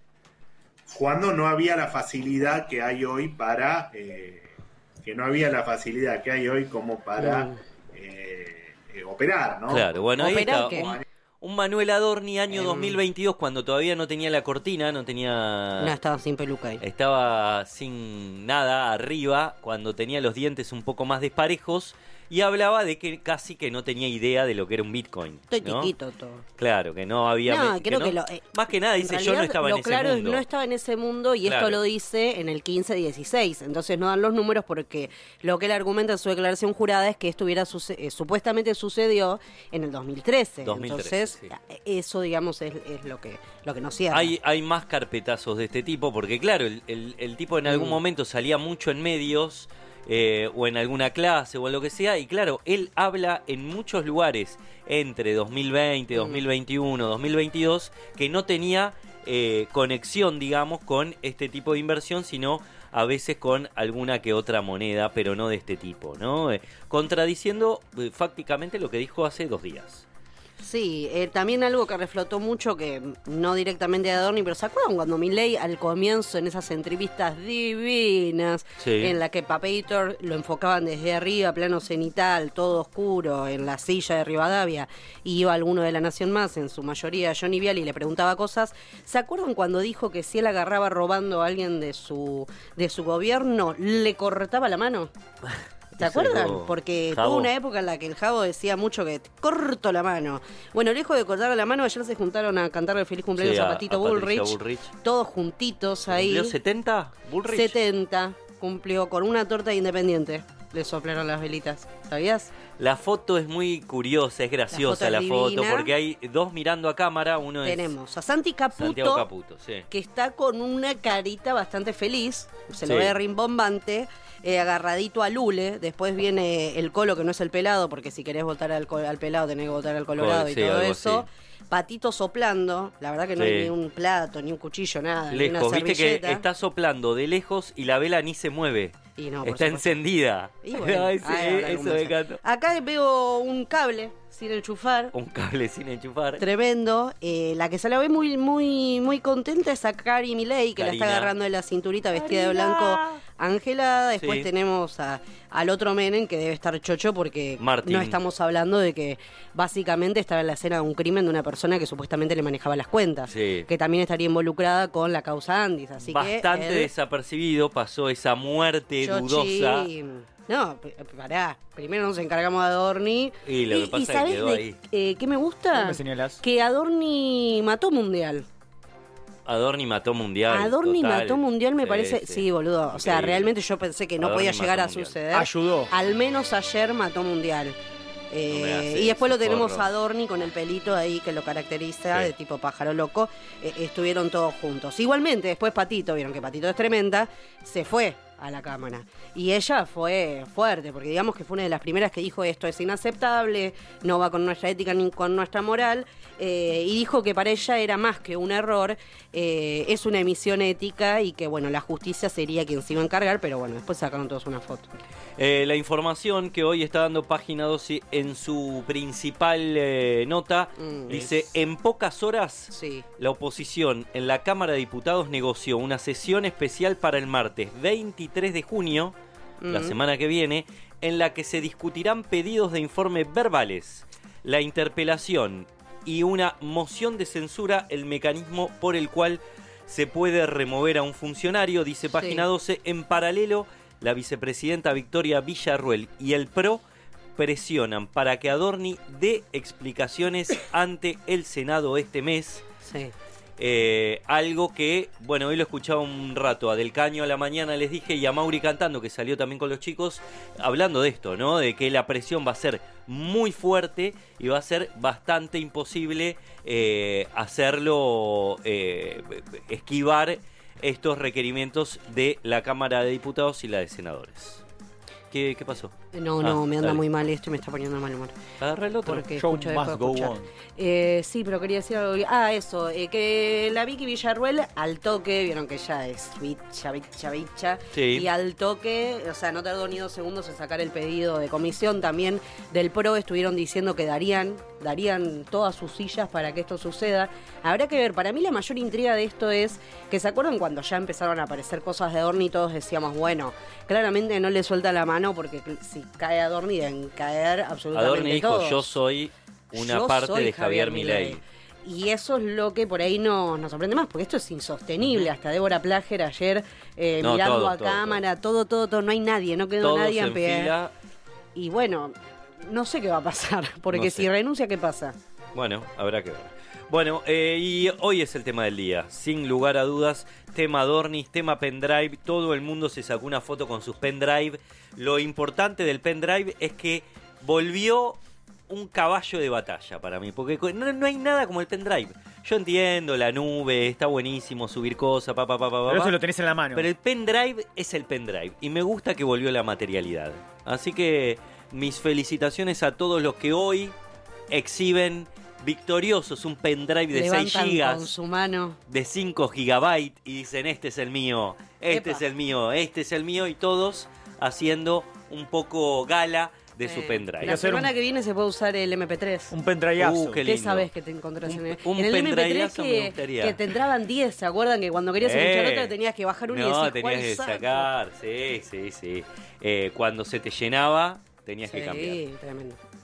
cuando no había la facilidad que hay hoy para eh, que no había la facilidad que hay hoy como para Mm. eh, eh, operar, ¿no? Claro, bueno, ahí ¿Operar está. qué? Un, un Manuel Adorni año Em. dos mil veintidós cuando todavía no tenía la cortina, no tenía... No, estaba sin peluca ahí. Estaba sin nada arriba, cuando tenía los dientes un poco más desparejos, y hablaba de que casi que no tenía idea de lo que era un Bitcoin. Estoy ¿no? tiquito todo. Claro, que no había... No, me- creo no- que lo- eh, más que nada En dice, yo realidad, no estaba lo en ese claro es mundo. no estaba en ese mundo y Claro. esto lo dice en el quince dieciséis. Entonces no dan los números porque lo que él argumenta en su declaración jurada es que esto hubiera suce- eh, supuestamente sucedió en el dos mil trece. dos mil trece, Entonces eso, digamos, es, es lo que lo que nos cierra. Hay, hay más carpetazos de este tipo, porque claro, el, el- el tipo en algún Mm. momento salía mucho en medios, eh, o en alguna clase, o en lo que sea, y claro, él habla en muchos lugares entre dos mil veinte, dos mil veintiuno, dos mil veintidós, que no tenía eh, conexión, digamos, con este tipo de inversión, sino a veces con alguna que otra moneda, pero no de este tipo, ¿no? Eh, contradiciendo eh, fácticamente lo que dijo hace dos días. Sí, eh, también algo que reflotó mucho, que no directamente de Adorni, pero ¿se acuerdan cuando Milei al comienzo en esas entrevistas divinas, Sí. en la que Papator lo enfocaban desde arriba, plano cenital, todo oscuro, en la silla de Rivadavia, y iba alguno de La Nación Más, en su mayoría Johnny Viale, y le preguntaba cosas? ¿Se acuerdan cuando dijo que si él agarraba robando a alguien de su, de su gobierno, le cortaba la mano? ¿Se acuerdan? Jabo. Porque Jabo. tuvo una época en la que el Jabo decía mucho que te corto la mano. Bueno, lejos de cortarle la mano, ayer se juntaron a cantarle feliz cumpleaños Sí, a, a- Patito a Patricia Bullrich, Bullrich. todos juntitos ahí. ¿Cumplió setenta? ¿Bullrich? setenta, cumplió con una torta de Independiente. Le soplaron las velitas, ¿sabías? La foto es muy curiosa, es graciosa la La foto, foto es divina. porque hay dos mirando a cámara, uno es Tenemos a Santi Caputo, Santiago Caputo, sí. que está con una carita bastante feliz, se lo Sí. ve rimbombante, eh, agarradito a Lule. Después viene el Colo, que no es el pelado, porque si querés votar al, col- al pelado tenés que votar al Colorado Col- y sí, todo algo eso. así. Patito soplando, la verdad que no Sí. hay ni un plato, ni un cuchillo, nada, ni Lejos, una viste que servilleta. está soplando de lejos y la vela ni se mueve. Y no, por está supuesto. encendida. Y bueno, Ay, ahí sí, habrá eso algún me mensaje. encanta. Acá veo un cable, sin enchufar. Un cable sin enchufar. Tremendo. Eh, la que se la ve muy, muy, muy contenta es a Cari Milei, que Karina. la está agarrando de la cinturita vestida de Karina. blanco angelada. Después Sí. tenemos a, al otro Menem, que debe estar chocho porque Martín. no estamos hablando de que básicamente estaba en la escena de un crimen de una persona que supuestamente le manejaba las cuentas. Sí. Que también estaría involucrada con la causa Andis. Así Bastante que él- desapercibido pasó esa muerte Chochi. dudosa. No, p- pará. Primero nos encargamos de Adorni. Y lo que pasa es que ¿sabés quedó de- ahí. eh, qué me gusta? ¿Qué me señalás? Que Adorni mató Mundial. Adorni mató mundial. Adorni total. mató Mundial, me Sí, parece. Sí, sí. boludo. O sea, Increíble. realmente yo pensé que no Adorni podía llegar a mató Mundial. suceder. Ayudó. Al menos ayer mató Mundial. Eh, No me haces, y después lo tenemos forro. a Adorni con el pelito ahí que lo caracteriza, Sí. de tipo pájaro loco. Eh, estuvieron todos juntos. Igualmente, después Patito, vieron que Patito es tremenda, se fue a la cámara. Y ella fue fuerte, porque digamos que fue una de las primeras que dijo esto es inaceptable, no va con nuestra ética ni con nuestra moral, eh, y dijo que para ella era más que un error, eh, es una emisión ética y que bueno, la justicia sería quien se iba a encargar, pero bueno, después sacaron todos una foto. Eh, la información que hoy está dando Página doce en su principal eh, nota Mm. dice: en pocas horas Sí. la oposición en la Cámara de Diputados negoció una sesión especial para el martes veintitrés de junio, la Mm. semana que viene, en la que se discutirán pedidos de informe verbales, la interpelación y una moción de censura, el mecanismo por el cual se puede remover a un funcionario, dice Página Sí. doce. En paralelo, la vicepresidenta Victoria Villarruel y el P R O presionan para que Adorni dé explicaciones ante el Senado este mes. Sí. Eh, algo que, bueno, hoy lo escuchaba un rato a Del Caño a la mañana, les dije, y a Mauri Cantando, que salió también con los chicos, hablando de esto, ¿no? De que la presión va a ser muy fuerte y va a ser bastante imposible eh, hacerlo, eh, esquivar estos requerimientos de la Cámara de Diputados y la de Senadores. ¿Qué, qué pasó? No, no, Ah, me anda dale. muy mal esto y me está poniendo de mal humor. Agarra el otro. Porque Show escucho, dejo de must go escuchar. on. Eh, sí, pero quería decir algo. Ah, eso, eh, que la Vicky Villarruel al toque, vieron que ya es bicha, bicha, bicha. Sí. Y al toque, o sea, no tardó ni dos segundos en sacar el pedido de comisión. También del P R O estuvieron diciendo que darían, darían todas sus sillas para que esto suceda. Habrá que ver, para mí la mayor intriga de esto es que se acuerdan cuando ya empezaron a aparecer cosas de Adorni y todos decíamos, bueno, claramente no le suelta la mano porque si cae Adorni deben caer absolutamente Adorni dijo, todos. yo soy una Yo parte soy de Javier Milei. Y eso es lo que por ahí no, nos sorprende más, porque esto es insostenible. Hasta Débora Plager ayer eh, No, mirando todo, a todo, cámara, todo. todo, todo, no hay nadie, no quedó Todos nadie en en pie. fila. Y bueno, no sé qué va a pasar, porque No si sé. renuncia, ¿qué pasa? Bueno, habrá que ver. Bueno, eh, y hoy es el tema del día, sin lugar a dudas, tema Adornis, tema pendrive, todo el mundo se sacó una foto con sus pendrive. Lo importante del pendrive es que volvió un caballo de batalla para mí, porque no, no hay nada como el pendrive. Yo entiendo, la nube, está buenísimo subir cosas, pa, pa, pa, pa, Pero pa, eso lo tenés en la mano. pero el pendrive es el pendrive y me gusta que volvió la materialidad. Así que mis felicitaciones a todos los que hoy exhiben victoriosos un pendrive de seis Levantan gigas, con su mano. de cinco gigabytes y dicen este es el mío, este Epa. es el mío, este es el mío, y todos haciendo un poco gala de su Eh, pendrive. La semana que viene se puede usar el eme pe tres. Un pendriveazo. Uh, qué ¿Qué lindo. sabes que te encontrás en el, un en el eme pe tres pendriveazo me que, gustaría. que te entraban diez? ¿Se acuerdan que cuando querías Eh, escuchar otra tenías que bajar uno y No, decir tenías que sacar, sí, sí, sí. Eh, cuando se te llenaba, tenías que cambiar. Sí, tremendo.